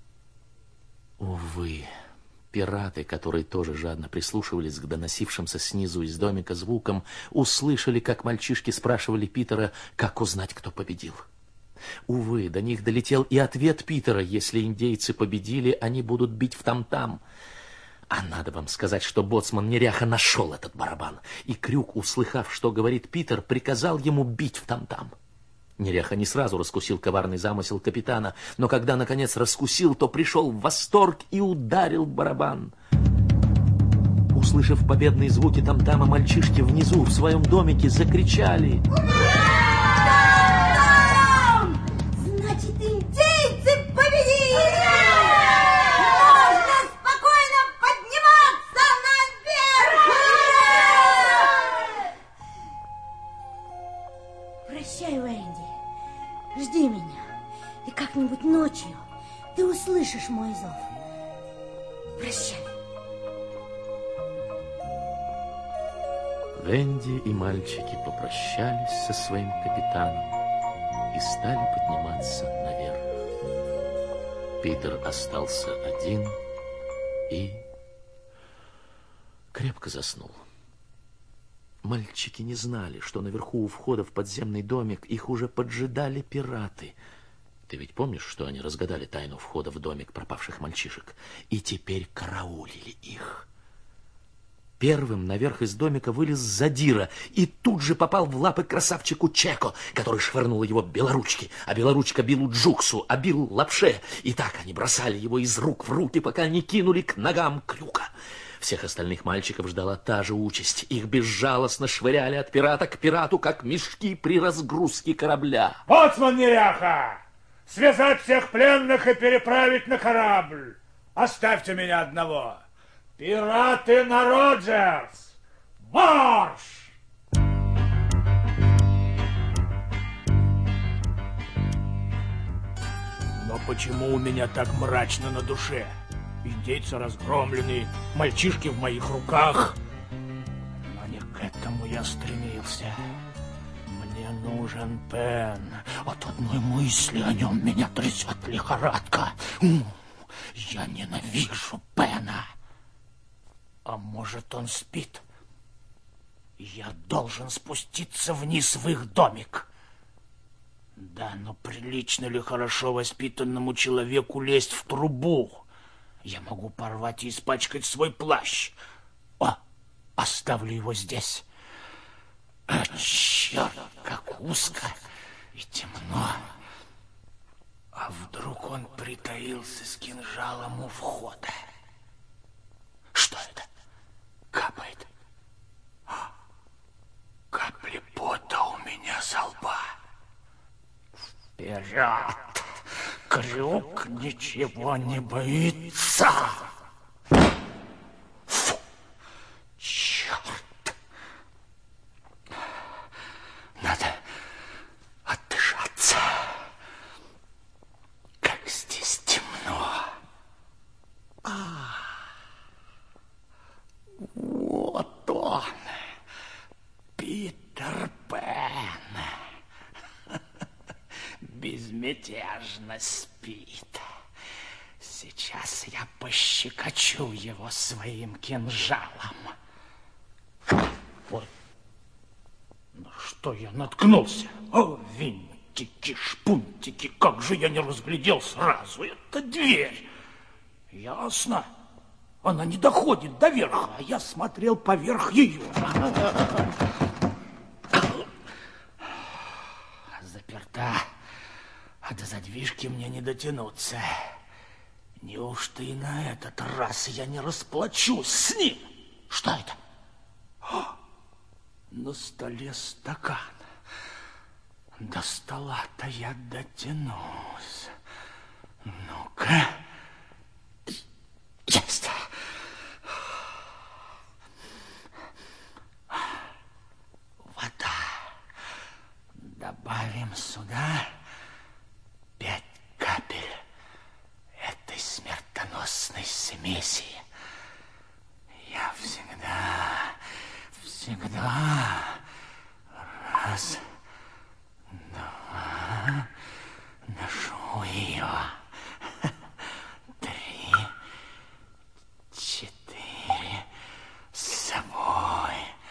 Увы, пираты, которые тоже жадно прислушивались к доносившимся снизу из домика звукам, услышали, как мальчишки спрашивали Питера, как узнать, кто победил. Увы, до них долетел и ответ Питера: если индейцы победили, они будут бить в там-там. А надо вам сказать, что боцман неряха нашел этот барабан, и Крюк, услыхав, что говорит Питер, приказал ему бить в там-там. Неряха не сразу раскусил коварный замысел капитана, но когда, наконец, раскусил, то пришел в восторг и ударил в барабан. Услышав победные звуки там-тама, мальчишки внизу в своем домике закричали: Значит, индейцы победили! Можно спокойно подниматься наверх! Прощай, Венди. Жди меня. И как-нибудь ночью ты услышишь мой зов. Прощай. Венди и мальчики попрощались со своим капитаном и стали подниматься наверх. Питер остался один и крепко заснул. Мальчики не знали, что наверху у входа в подземный домик их уже поджидали пираты. Ты ведь помнишь, что они разгадали тайну входа в домик пропавших мальчишек и теперь караулили их? Первым наверх из домика вылез Задира и тут же попал в лапы красавчику Чеко, который швырнул его Белоручке, а Белоручка Биллу Джуксу, а Билл Лапше. И так они бросали его из рук в руки, пока не кинули к ногам Крюка. Всех остальных мальчиков ждала та же участь. Их безжалостно швыряли от пирата к пирату, как мешки при разгрузке корабля. Боцман неряха! Связать всех пленных и переправить на корабль. Оставьте меня одного. Пираты на Роджерс! Марш! Но почему у меня так мрачно на душе? Индейцы разгромлены, мальчишки в моих руках. Но не к этому я стремился. Мне нужен Пен. От одной мысли о нем меня трясет лихорадка. Я ненавижу Пена. А может, он спит? Я должен спуститься вниз в их домик. Да, но прилично ли хорошо воспитанному человеку лезть в трубу? Я могу порвать и испачкать свой плащ. О, оставлю его здесь. А, черт, как узко и темно. А вдруг он притаился с кинжалом у входа? Что это? Капает. Капли пота у меня со лба. Вперед! Крюк ничего не боится. Фу! Черт! Надо отдышаться. Как здесь темно. А, вот он, Питер Пен. Безмятежно спит. Сейчас я пощекочу его своим кинжалом. Ой, на что я наткнулся? О, винтики, шпунтики, как же я не разглядел сразу. Это дверь. Ясно. Она не доходит до верха, а я смотрел поверх ее. Заперта. А до задвижки мне не дотянуться. Неужто и на этот раз я не расплачусь с ним? Что это? О, на столе стакан. До стола-то я дотянусь. Ну-ка. Есть. Вода. Добавим сюда пять капель этой смертоносной смеси. Я всегда, всегда раз, два, ношу ее. Три, четыре, с собой.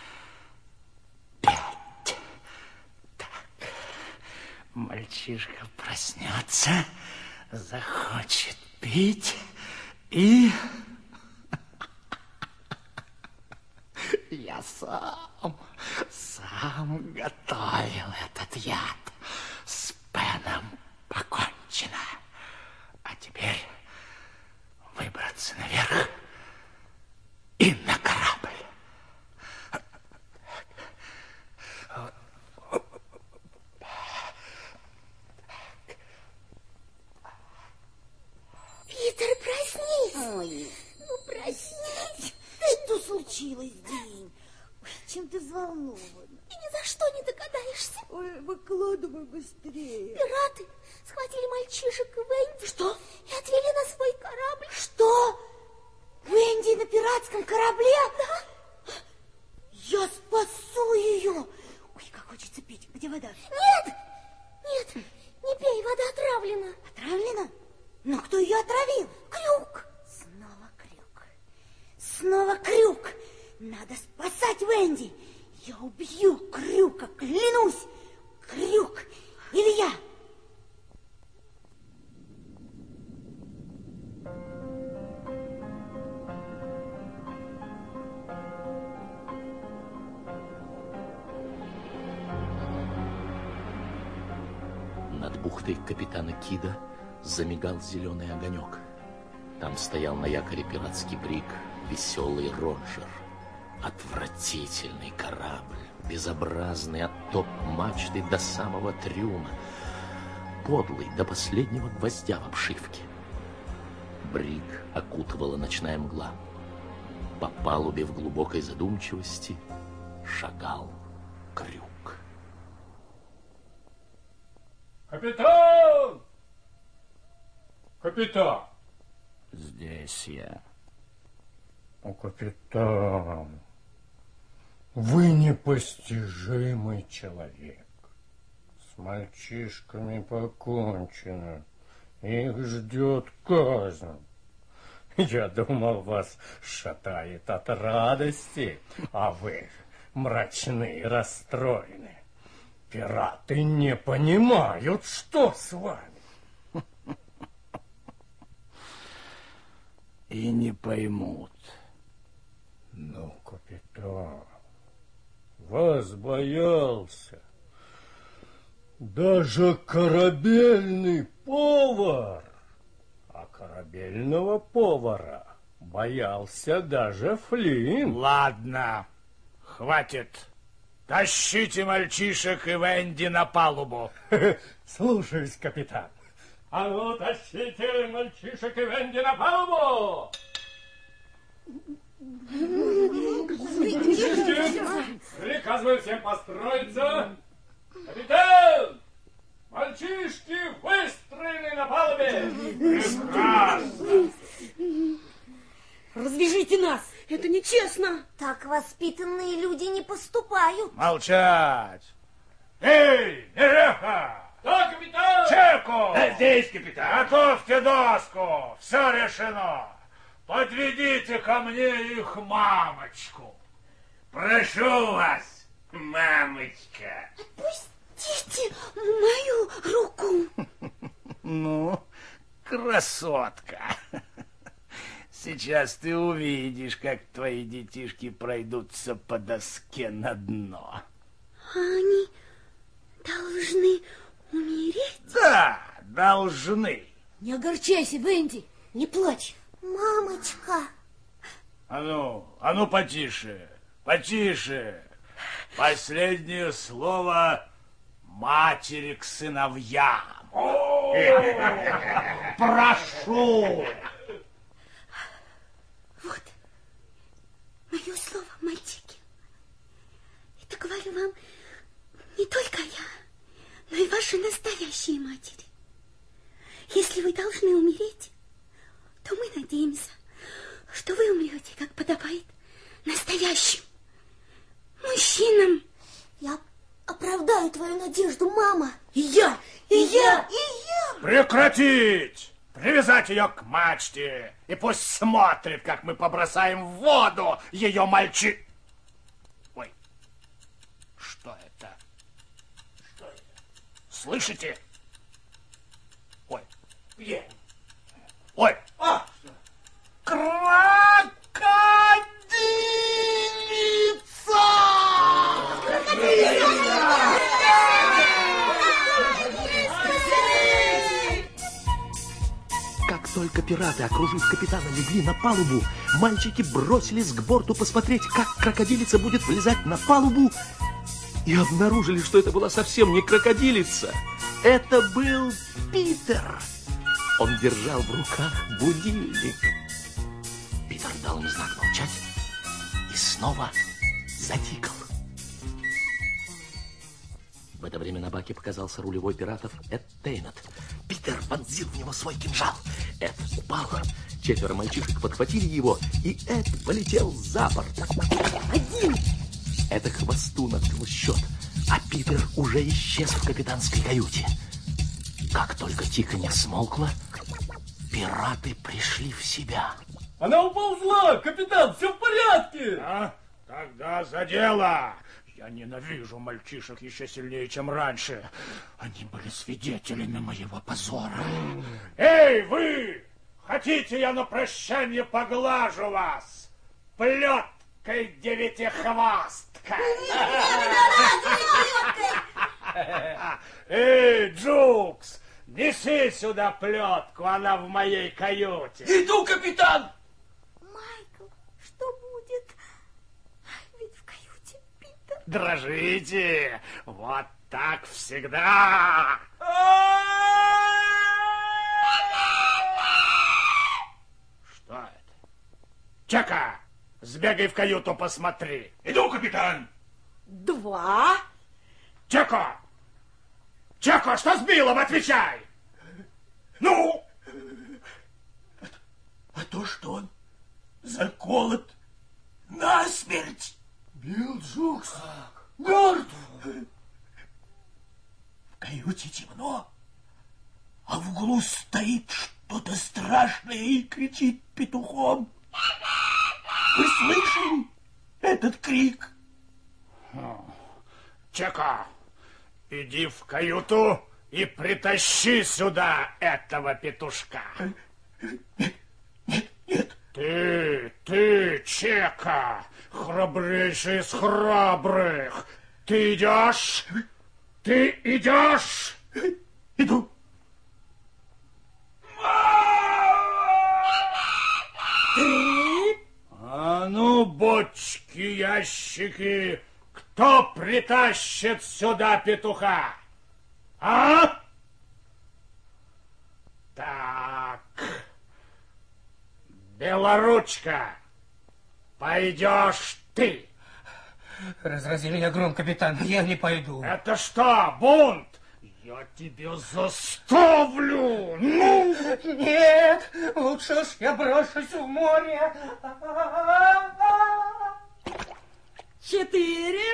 Пять. Так, мальчишка проснется, захочет пить и... Я сам, сам готовил этот яд. С Пеном покончено. А теперь выбраться наверх и на корабль. Питер, проснись! Ой, ну проснись! Что случилось, День? Ой, чем ты взволнована? Ты ни за что не догадаешься. Ой, выкладывай быстрее. Пираты схватили мальчишек и Венди. Что? И отвели на свой корабль. Что? Венди на пиратском корабле? Да. Я спасу ее. Ой, как хочется пить. Где вода? Нет, нет, не пей, вода отравлена. Отравлена? Но кто ее отравил? Крюк. Снова крюк. Снова крюк. Надо спасать Венди. Я убью крюка, клянусь. Крюк или я? Над бухтой капитана Кида замигал зеленый огонек. Там стоял на якоре пиратский бриг «Веселый Роджер». Отвратительный корабль, безобразный от топ-мачты до самого трюма, подлый до последнего гвоздя в обшивке. Бриг окутывала ночная мгла. По палубе в глубокой задумчивости шагал Крюк. Капитан! Капитан! Здесь я. О, капитан, вы непостижимый человек. С мальчишками покончено. Их ждет казнь. Я думал, вас шатает от радости, а вы мрачны и расстроены. Пираты не понимают, что с вами. И не поймут. Ну, капитан, вас боялся даже корабельный повар. А корабельного повара боялся даже Флинн. Ладно, хватит. Тащите мальчишек и Венди на палубу. Слушаюсь, капитан. А ну, тащите мальчишек и Венди на палубу! Приказываю всем построиться. Капитан! Мальчишки выстроены на палубе! Прекрасно! Развяжите нас! Это нечестно! Так воспитанные люди не поступают. Молчать! Эй, Нереха! Да, капитан! Чеку! Да, здесь, капитан. Готовьте доску! Все решено! Подведите ко мне их мамочку! Прошу вас, мамочка. Отпустите мою руку. Ну, красотка. Сейчас ты увидишь, как твои детишки пройдутся по доске на дно. Они должны умереть? Да, должны. Не огорчайся, Венди, не плачь. Мамочка. А ну, а ну потише, потише. Последнее слово матери к сыновьям. Прошу. Вот мое слово, мальчики. Это говорю вам не только я, но и ваши настоящие матери. Если вы должны умереть, то мы надеемся, что вы умрете, как подобает настоящим мужчинам. Я оправдаю твою надежду, мама. И я, и я, и я. Прекратить! Привязать ее к мачте, и пусть смотрит, как мы побросаем в воду ее мальчи... Ой, что это? Что это? Слышите? Ой, где? Ой, а! Крокодилица! Как только пираты, окружив капитана, легли на палубу, мальчики бросились к борту посмотреть, как крокодилица будет влезать на палубу, и обнаружили, что это была совсем не крокодилица. Это был Питер. Он держал в руках будильник. Питер дал им знак молчать и снова затикал. В это время на баке показался рулевой пиратов Эд Тейнет. Питер вонзил в него свой кинжал. Эд упал. Четверо мальчишек подхватили его, и Эд полетел за борт. Один! Это хвостун открыл счет, а Питер уже исчез в капитанской каюте. Как только тиканье смолкло, пираты пришли в себя. Она уползла, капитан, все в порядке. А? Тогда за дело. Я ненавижу мальчишек еще сильнее, чем раньше. Они были свидетелями моего позора. Эй, вы! Хотите, я на прощание поглажу вас? Плеткой девятихвосткой. Эй, Джукс, неси сюда плетку, она в моей каюте. Иду, капитан! Майкл, что будет? Ведь в каюте Питер. Дрожите, вот так всегда. Что это? Чека, сбегай в каюту, посмотри. Иду, капитан. Два. Чеко! Чеко, что с Биллом? Отвечай! Ну? А то, что он заколот насмерть. Билл Джукс мертв. В каюте темно, а в углу стоит что-то страшное и кричит петухом. Вы слышали этот крик? Чеко, иди в каюту и притащи сюда этого петушка. Нет, нет. Ты, ты, Чека, храбрейший из храбрых. Ты идешь? Ты идешь? Иду. А ну, бочки, ящики, Кто притащит сюда петуха? А? Так. Белоручка, пойдешь ты. Разразили я гром, капитан, я не пойду. Это что, бунт? Я тебя заставлю! Ну! Нет, лучше уж я брошусь в море. Четыре.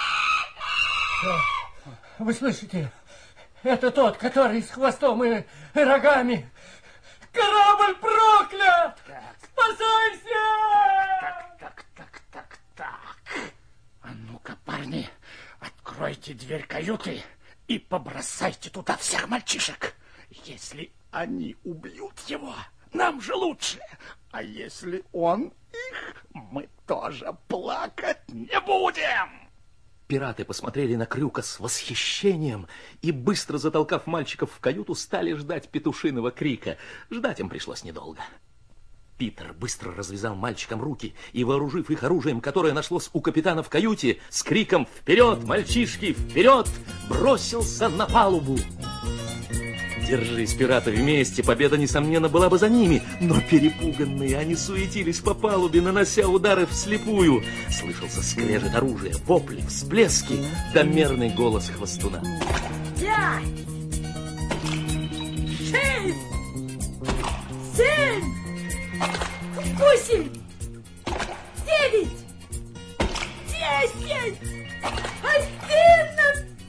Вы слышите? Это тот, который с хвостом и рогами. Корабль проклят! Спасайся! Так, так, так, так, так. А ну-ка, парни, откройте дверь каюты и побросайте туда всех мальчишек. Если они убьют его, нам же лучше. А если он их, мы тоже плакать не будем. Пираты посмотрели на Крюка с восхищением и, быстро затолкав мальчиков в каюту, стали ждать петушиного крика. Ждать им пришлось недолго. Питер быстро развязал мальчикам руки и, вооружив их оружием, которое нашлось у капитана в каюте, с криком «Вперед, мальчишки, вперед!» бросился на палубу. Держись, пираты, вместе, победа, несомненно, была бы за ними, но перепуганные они суетились по палубе, нанося удары вслепую. Слышался скрежет оружия, вопли, всплески, да мерный голос хвостуна. Пять, шесть, семь, восемь, девять, десять, одиннадцать.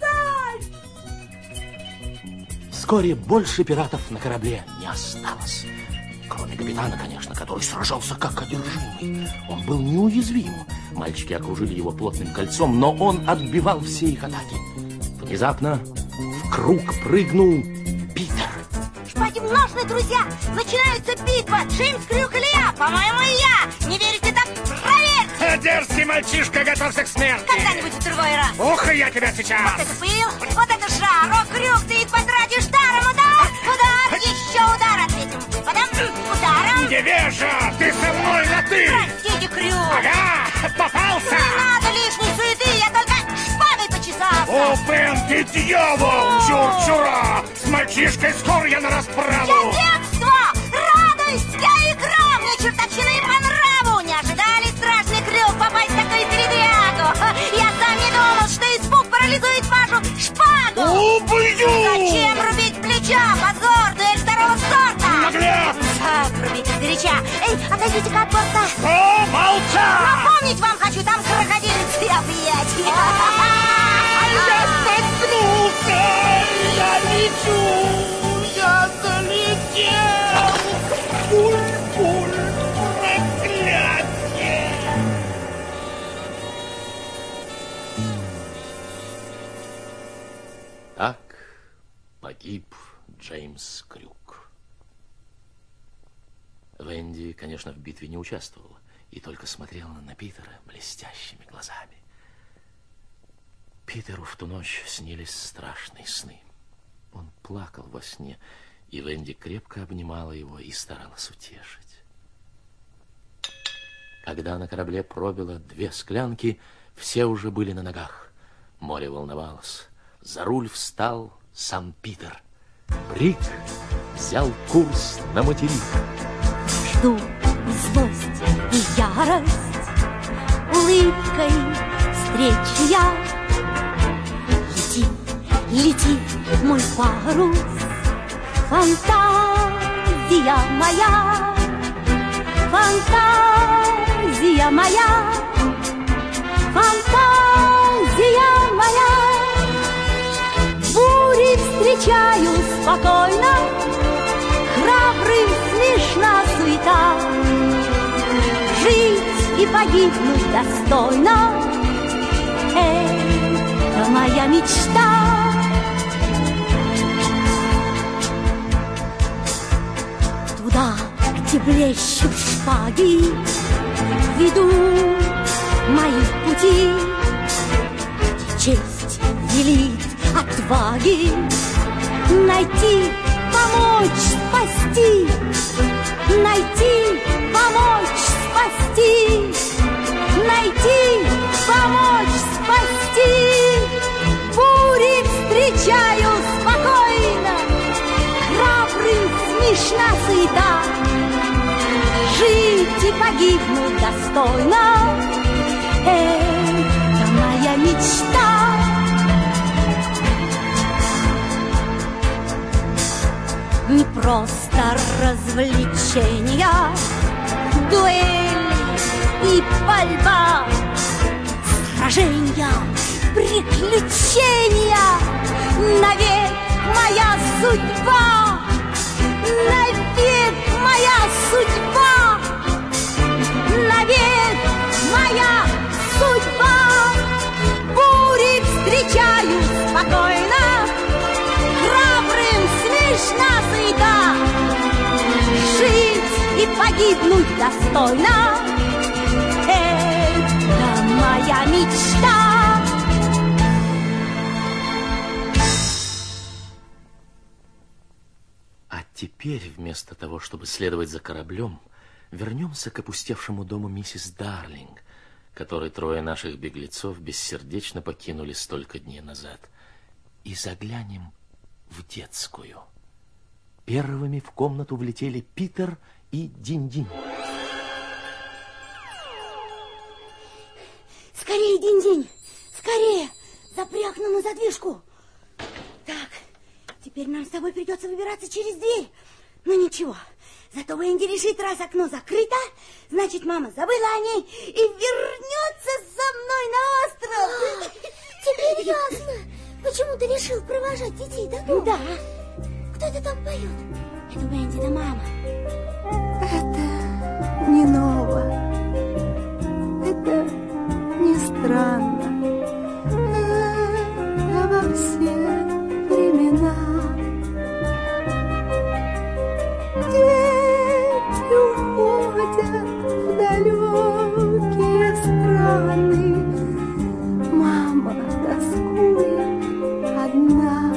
Вскоре больше пиратов на корабле не осталось. Кроме капитана, конечно, который сражался как одержимый. Он был неуязвим. Мальчики окружили его плотным кольцом, но он отбивал все их атаки. Внезапно в круг прыгнул Питер. Шпаги множны, друзья! Начинается битва! Джеймс, Крюк или я? По-моему, я! Не верите, так проверьте! Дерзкий мальчишка, готовься к смерти! Когда-нибудь в другой раз! Ух, и я тебя сейчас! Вот это пыл, вот это жар! О, Крюк, ты их потратишь даром! Удар! Удар! Еще удар! Ответим выпадом! Ударом! Невежа! Ты со мной на ты! Простите, Крюк! Ага! Попался! Не надо лишней суеты! Я только шпагой почесался! О, Бен, ты дьявол! Чур-чура! С мальчишкой скоро я на расправу! Я детство! Радость! Я игра! Мне чертовщина и по нраву! Не ожидали, страшный Крюк, попасть в такую передрягу! Я сам не думал, что испуг парализует вашу шпагу! Убью! Зачем рубить плеча? Позор! Дуэль второго сорта! Наглец! Так, рубите сгоряча! Эй, отойдите-ка от борта! О, молча! Напомнить вам хочу, там крокодилицы объятия! Я споткнулся! Я лечу! Я залетел! Пуль-пуль! Проклятие! Так погиб Джеймс Крюк. Венди, конечно, в битве не участвовала и только смотрела на Питера блестящими глазами. Питеру в ту ночь снились страшные сны. Он плакал во сне, и Венди крепко обнимала его и старалась утешить. Когда на корабле пробило две склянки, все уже были на ногах. Море волновалось. За руль встал сам Питер. Бриг взял курс на материк. Жду и злость, и ярость, улыбкой встречи я. Лети, лети, мой парус, фантазия моя, фантазия моя, фантазия моя. Бури встречаю спокойно, храбрым смешна суета. Жить и погибнуть достойно — это моя мечта. Туда, где блещут шпаги, ведут мои пути, где честь велит отваги найти, помочь, спасти, найти, помочь, спасти, найти, помочь, спасти. жить и погибнуть достойно. Это моя мечта. Не просто развлечения, дуэль и пальба, сражения, приключения, навек моя судьба, навек моя судьба, навек моя судьба. Бури встречаю спокойно, храбрым смешна суета, жить и погибнуть достойно. Это моя мечта. А теперь, вместо того, чтобы следовать за кораблем, вернемся к опустевшему дому миссис Дарлинг, который трое наших беглецов бессердечно покинули столько дней назад, и заглянем в детскую. Первыми в комнату влетели Питер и Динь-Динь. Скорее, Динь-Динь, скорее, запряг нам и задвижку. Так, теперь нам с тобой придется выбираться через дверь. Но ничего, зато Венди решит, раз окно закрыто, значит, мама забыла о ней и вернется со мной на остров. Теперь ясно, почему ты решил провожать детей до дома. Да. Кто это там поет? Это Вендина мама. Это не ново. Это не странно. Это во все времена. Дети уходят в далекие страны. Мама тоскует одна.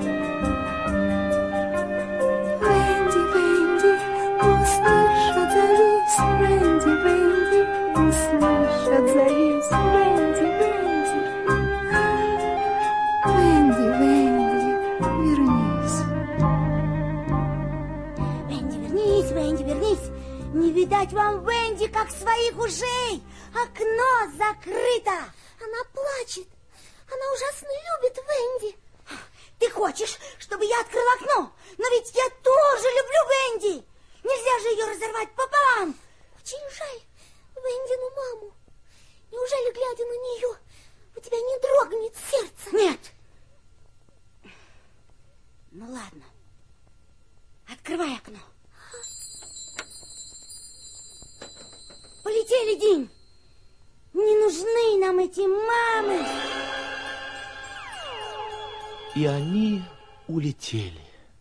Венди, Венди, услышат, зовись, Венди, Венди, услышат, зовись, Венди, Венди. Венди, Венди, вернись. Венди, вернись, Венди, вернись. Не видать вам Венди, как своих ушей. Окно закрыто. Она плачет. Она ужасно любит Венди. Ты хочешь, чтобы я открыла окно? Но ведь я тоже люблю Венди. Нельзя же ее разорвать пополам. Очень жаль Вендину маму. Неужели, глядя на нее, у тебя не дрогнет сердце? Нет. Ну ладно. Открывай окно. Полетели, Динь. Не нужны нам эти мамы. И они улетели.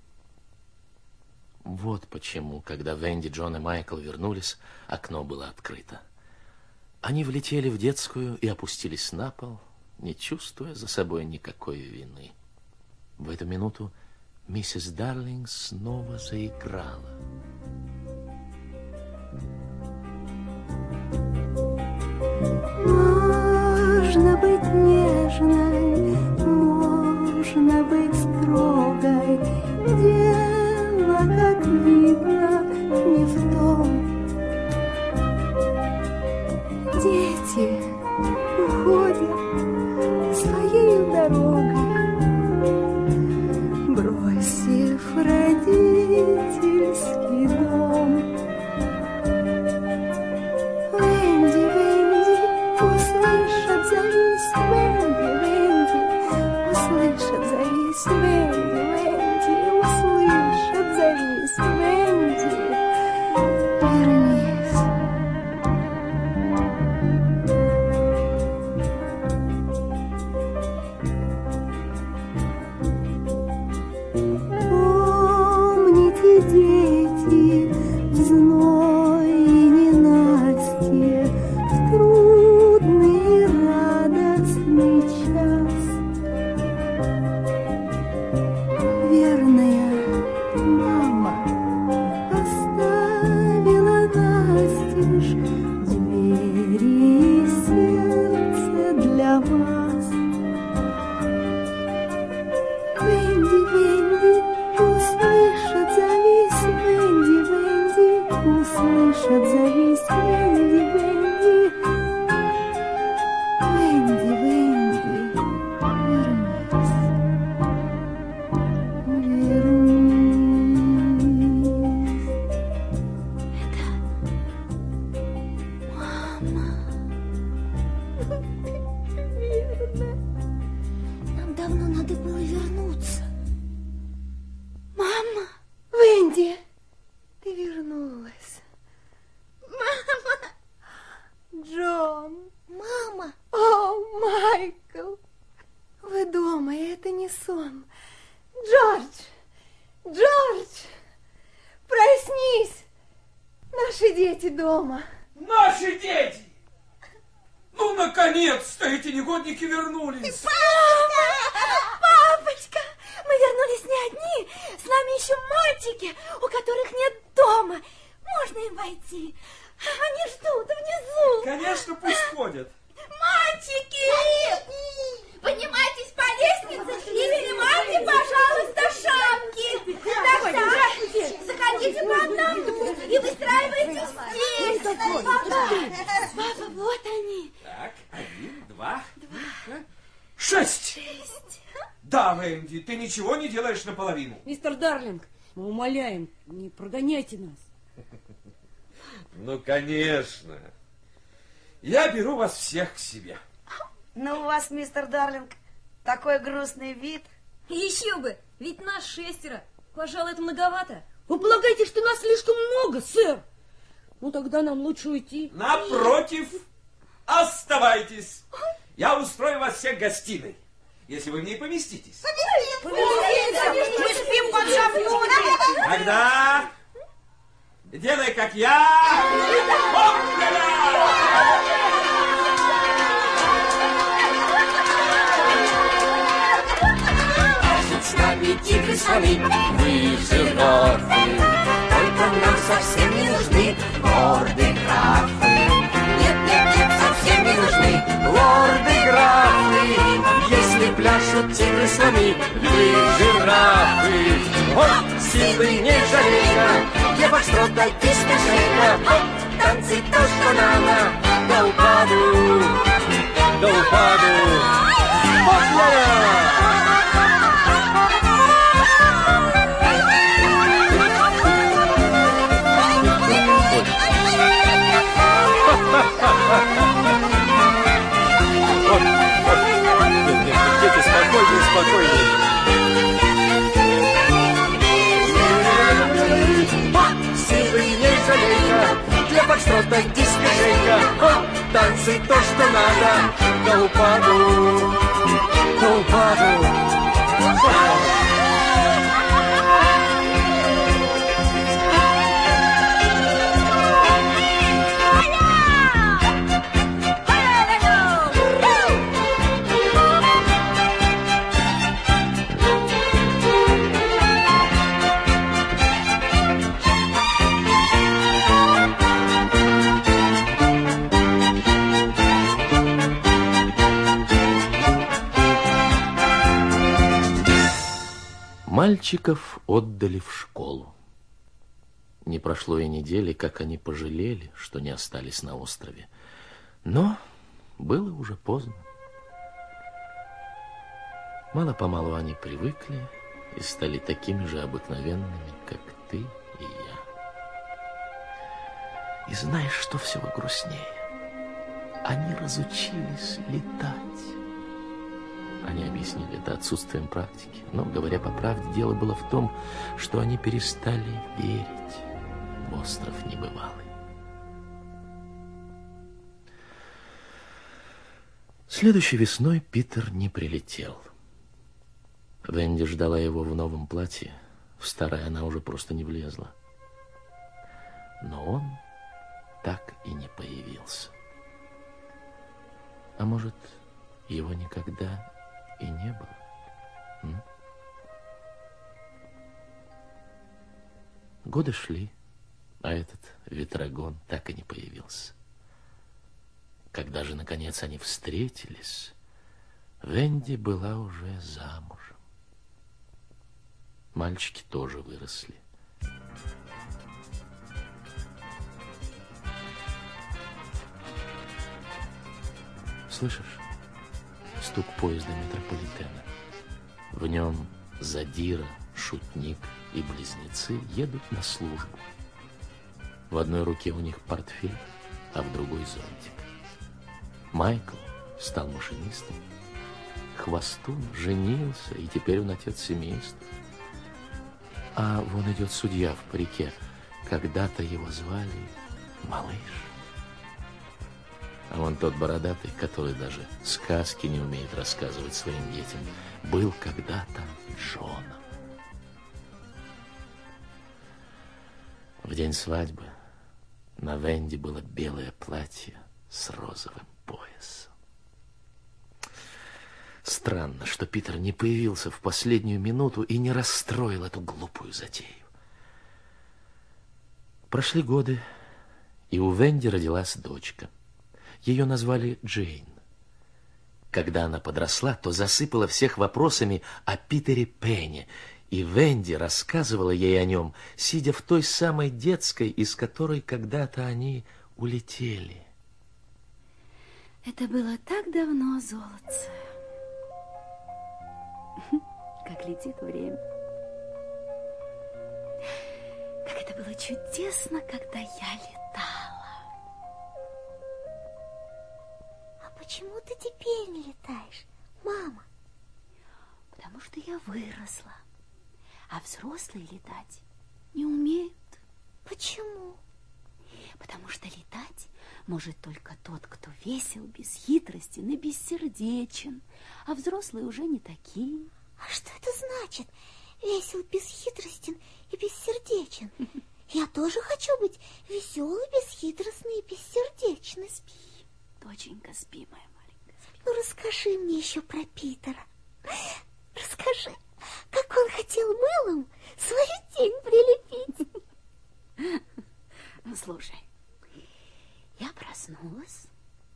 Вот почему, когда Венди, Джон и Майкл вернулись, окно было открыто. Они влетели в детскую и опустились на пол, не чувствуя за собой никакой вины. В эту минуту миссис Дарлинг снова заиграла. Можно быть нежной, можно быть строгой. Дело, как видно, не в том. Дети уходят своей дорогой, бросив родительский дом. Венди, Венди, услышат, зовись, Венди, Венди, услышат, зовись, слышат, зовись, Венди, Венди. Венди, Венди, вернись, вернись. Это мама. Верно. Нам давно надо было вернуться. Мама. Венди, ты вернулась. Мама. Джон. Мама. О, Майкл. Вы дома, и это не сон. Джордж, Джордж, проснись. Наши дети дома. Наши дети! Ну, наконец-то эти негодники вернулись. Папочка! Папочка! Мы вернулись не одни. С нами еще мальчики, у которых нет дома. Можно им войти? Они ждут внизу. Конечно, пусть ходят. Мальчики! Поднимайтесь по лестнице и снимайте, пожалуйста, шапки. Так-так, заходите по одному и выстраивайтесь здесь. Папа, вот они. Так, один, два, два. Шесть. Шесть. Да, Венди, ты ничего не делаешь наполовину. Мистер Дарлинг, мы умоляем, не прогоняйте нас. Ну, конечно. Я беру вас всех к себе. Ну, у вас, мистер Дарлинг, такой грустный вид. Еще бы, ведь нас шестеро. Пожалуй, это многовато. Вы полагаете, что нас слишком много, сэр? Ну, тогда нам лучше уйти. Напротив, оставайтесь. Я устрою вас всех в гостиной, если вы в ней поместитесь. Мы спим под шапкой. Тогда делай, как я. С нами тигры, с вами вы жирафы, только нам совсем не нужны лорды-графы. Нет, нет, нет, совсем не нужны лорды-графы. Если пляшут тигры с вами, вы жирафы. Ой, силы не жалея, я фокстрота диспешейка. Танцы то, что надо, до упаду, до упаду. Поп-ля-ля! Дети, спокойнее, спокойнее. Силы не жалейка, для фокстрота диспешейка. Танцы то, что надо, до упаду, до упаду. Мальчиков отдали в школу. Не прошло и недели, как они пожалели, что не остались на острове. Но было уже поздно. Мало-помалу они привыкли и стали такими же обыкновенными, как ты и я. И знаешь, что всего грустнее? Они разучились летать. Они объяснили это отсутствием практики. Но, говоря по правде, дело было в том, что они перестали верить в остров небывалый. Следующей весной Питер не прилетел. Венди ждала его в новом платье. В старое она уже просто не влезла. Но он так и не появился. А может, его никогда и не было? М? Годы шли, а этот ветрогон так и не появился. Когда же, наконец, они встретились, Венди была уже замужем. Мальчики тоже выросли. Слышишь? Стук поезда метрополитена. В нем Задира, Шутник и близнецы едут на службу. В одной руке у них портфель, а в другой зонтик. Майкл стал машинистом. Хвостун женился, и теперь он отец семейства. А вон идет судья в парике. Когда-то его звали Малыш. А вон тот бородатый, который даже сказки не умеет рассказывать своим детям, был когда-то Джоном. В день свадьбы на Венди было белое платье с розовым поясом. Странно, что Питер не появился в последнюю минуту и не расстроил эту глупую затею. Прошли годы, и у Венди родилась дочка. Ее назвали Джейн. Когда она подросла, то засыпала всех вопросами о Питере Пене, и Венди рассказывала ей о нем, сидя в той самой детской, из которой когда-то они улетели. Это было так давно, золотце. Как летит время. Как это было чудесно, когда я летала. А почему ты теперь не летаешь, мама? Потому что я выросла. А взрослые летать не умеют. Почему? Потому что летать может только тот, кто весел, бесхитростен и бессердечен. А взрослые уже не такие. А что это значит? Весел, бесхитростен и бессердечен. Я тоже хочу быть веселой, бесхитростной и бессердечной. Спи, доченька, спи, моя маленькая. Спи. Ну, расскажи мне еще про Питера. Расскажи, как он хотел мылом свою тень прилепить. Ну, слушай, я проснулась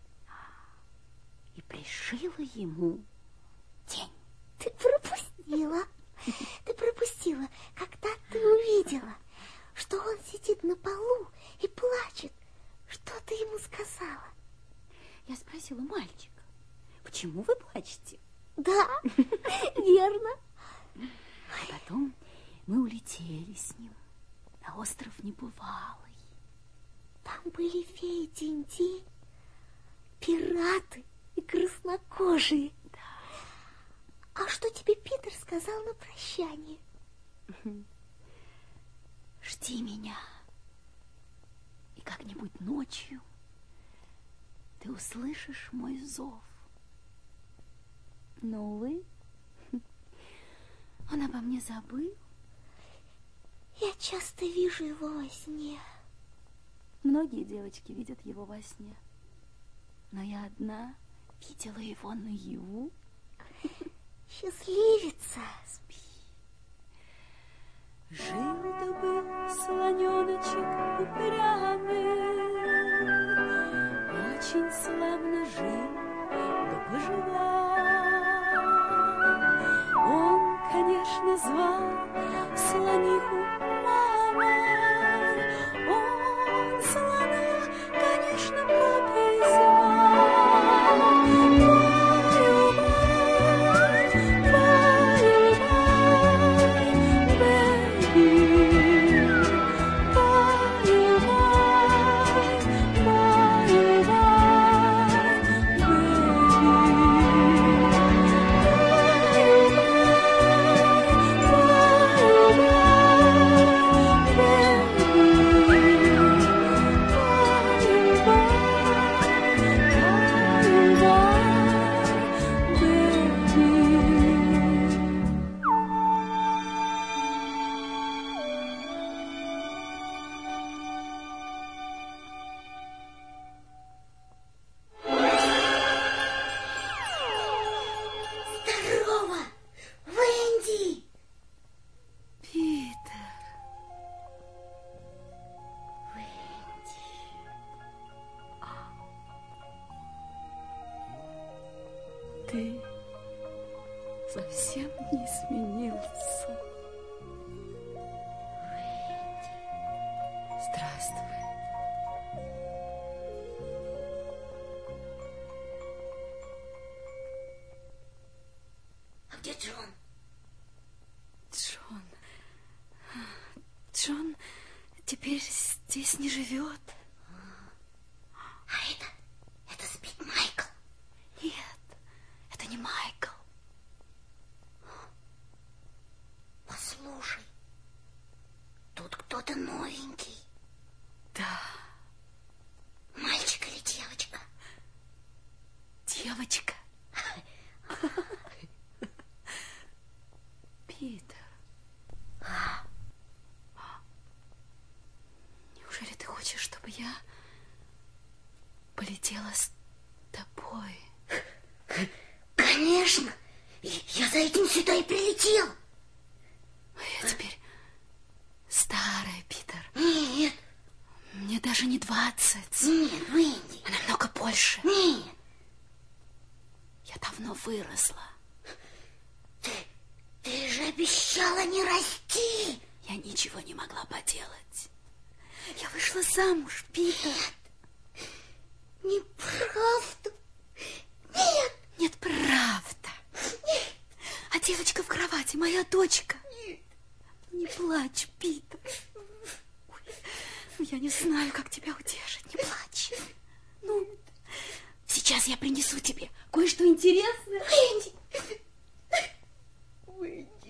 и пришила ему тень. Ты пропустила. Ты пропустила, когда ты увидела, что он сидит на полу и плачет. Что ты ему сказала? Я спросила мальчика, почему вы плачете? Да, верно. А потом мы улетели с ним на остров Небывалый. Там были феи Динь-Динь, пираты и краснокожие. Да. А что тебе Питер сказал на прощание? Жди меня, и как-нибудь ночью ты услышишь мой зов. Но, увы, он обо мне забыл. Я часто вижу его во сне. Многие девочки видят его во сне. Но я одна видела его наяву. Счастливица. Спи. Жил-то был слоненочек упрямый, очень славно жил, да поживал. Он, конечно, звал слониху мамой. Он слона, конечно, папой звал. Ты совсем не изменился. Здравствуй. Джон. Джон. Джон теперь здесь не живет. А это, это спит Майкл. Нет, это не Майкл. Послушай, тут кто-то новенький. Да. Мальчик или девочка? Девочка. Питер. Неужели ты хочешь, чтобы я полетела с тобой? Конечно. Я за этим сюда и прилетел. Я теперь старая, Питер. Нет. Мне даже не двадцать. Нет, Венди. А намного больше. Нет. Я давно выросла. Ты, ты же обещала не расти. Я ничего не могла поделать. Я вышла замуж, Питер. Нет, неправда. Нет. Нет, правда. Нет. А девочка в кровати, моя дочка. Нет. Не плачь, Питер. Я не знаю, как тебя утешить. Не плачь. Ну, сейчас я принесу тебе кое-что интересное. Венди. Венди.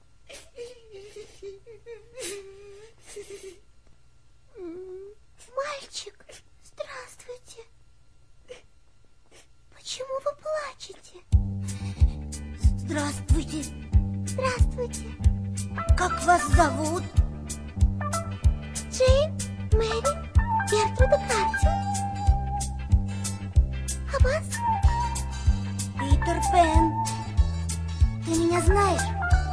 Мальчик, здравствуйте. Почему вы плачете? Здравствуйте. Здравствуйте. Как вас зовут? Джейн, Мэри, Гертруда, Катя. А вас? Питер Пен. Ты меня знаешь?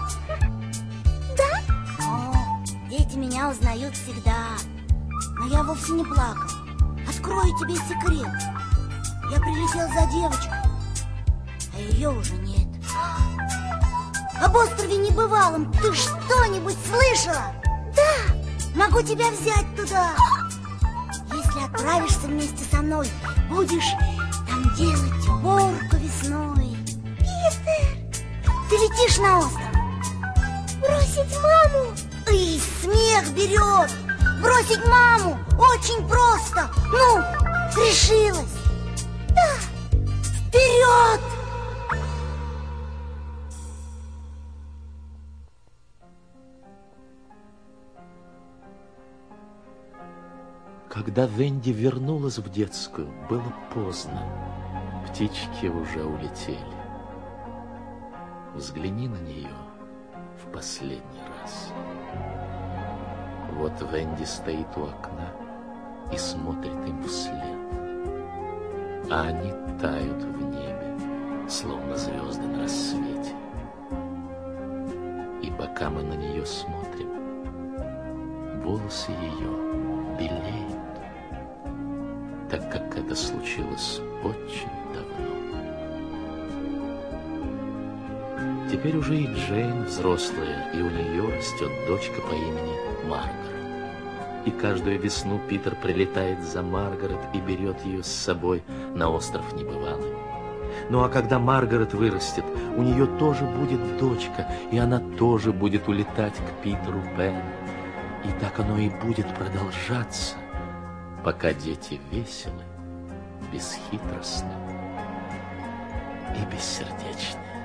Да? О, дети меня узнают всегда. Но я вовсе не плакал. Открою тебе секрет. Я прилетел за девочкой, а ее уже нет. Об острове Небывалом ты что-нибудь слышала? Да. Могу тебя взять туда. Если отправишься вместе со мной, будешь там делать уборку весной. Питер! Ты летишь на остров. Бросить маму? И смех берет. Бросить маму очень просто. Ну, решилась. Да. Вперед! Когда Венди вернулась в детскую, было поздно. Птички уже улетели. Взгляни на нее в последний раз. Вот Венди стоит у окна и смотрит им вслед. А они тают в небе, словно звезды на рассвете. И пока мы на нее смотрим, волосы ее белеют, так как это случилось очень давно. Теперь уже и Джейн взрослая, и у нее растет дочка по имени Маргарет. И каждую весну Питер прилетает за Маргарет и берет ее с собой на остров Небывалый. Ну а когда Маргарет вырастет, у нее тоже будет дочка, и она тоже будет улетать к Питеру Пену. И так оно и будет продолжаться, пока дети веселы, бесхитростны и бессердечны.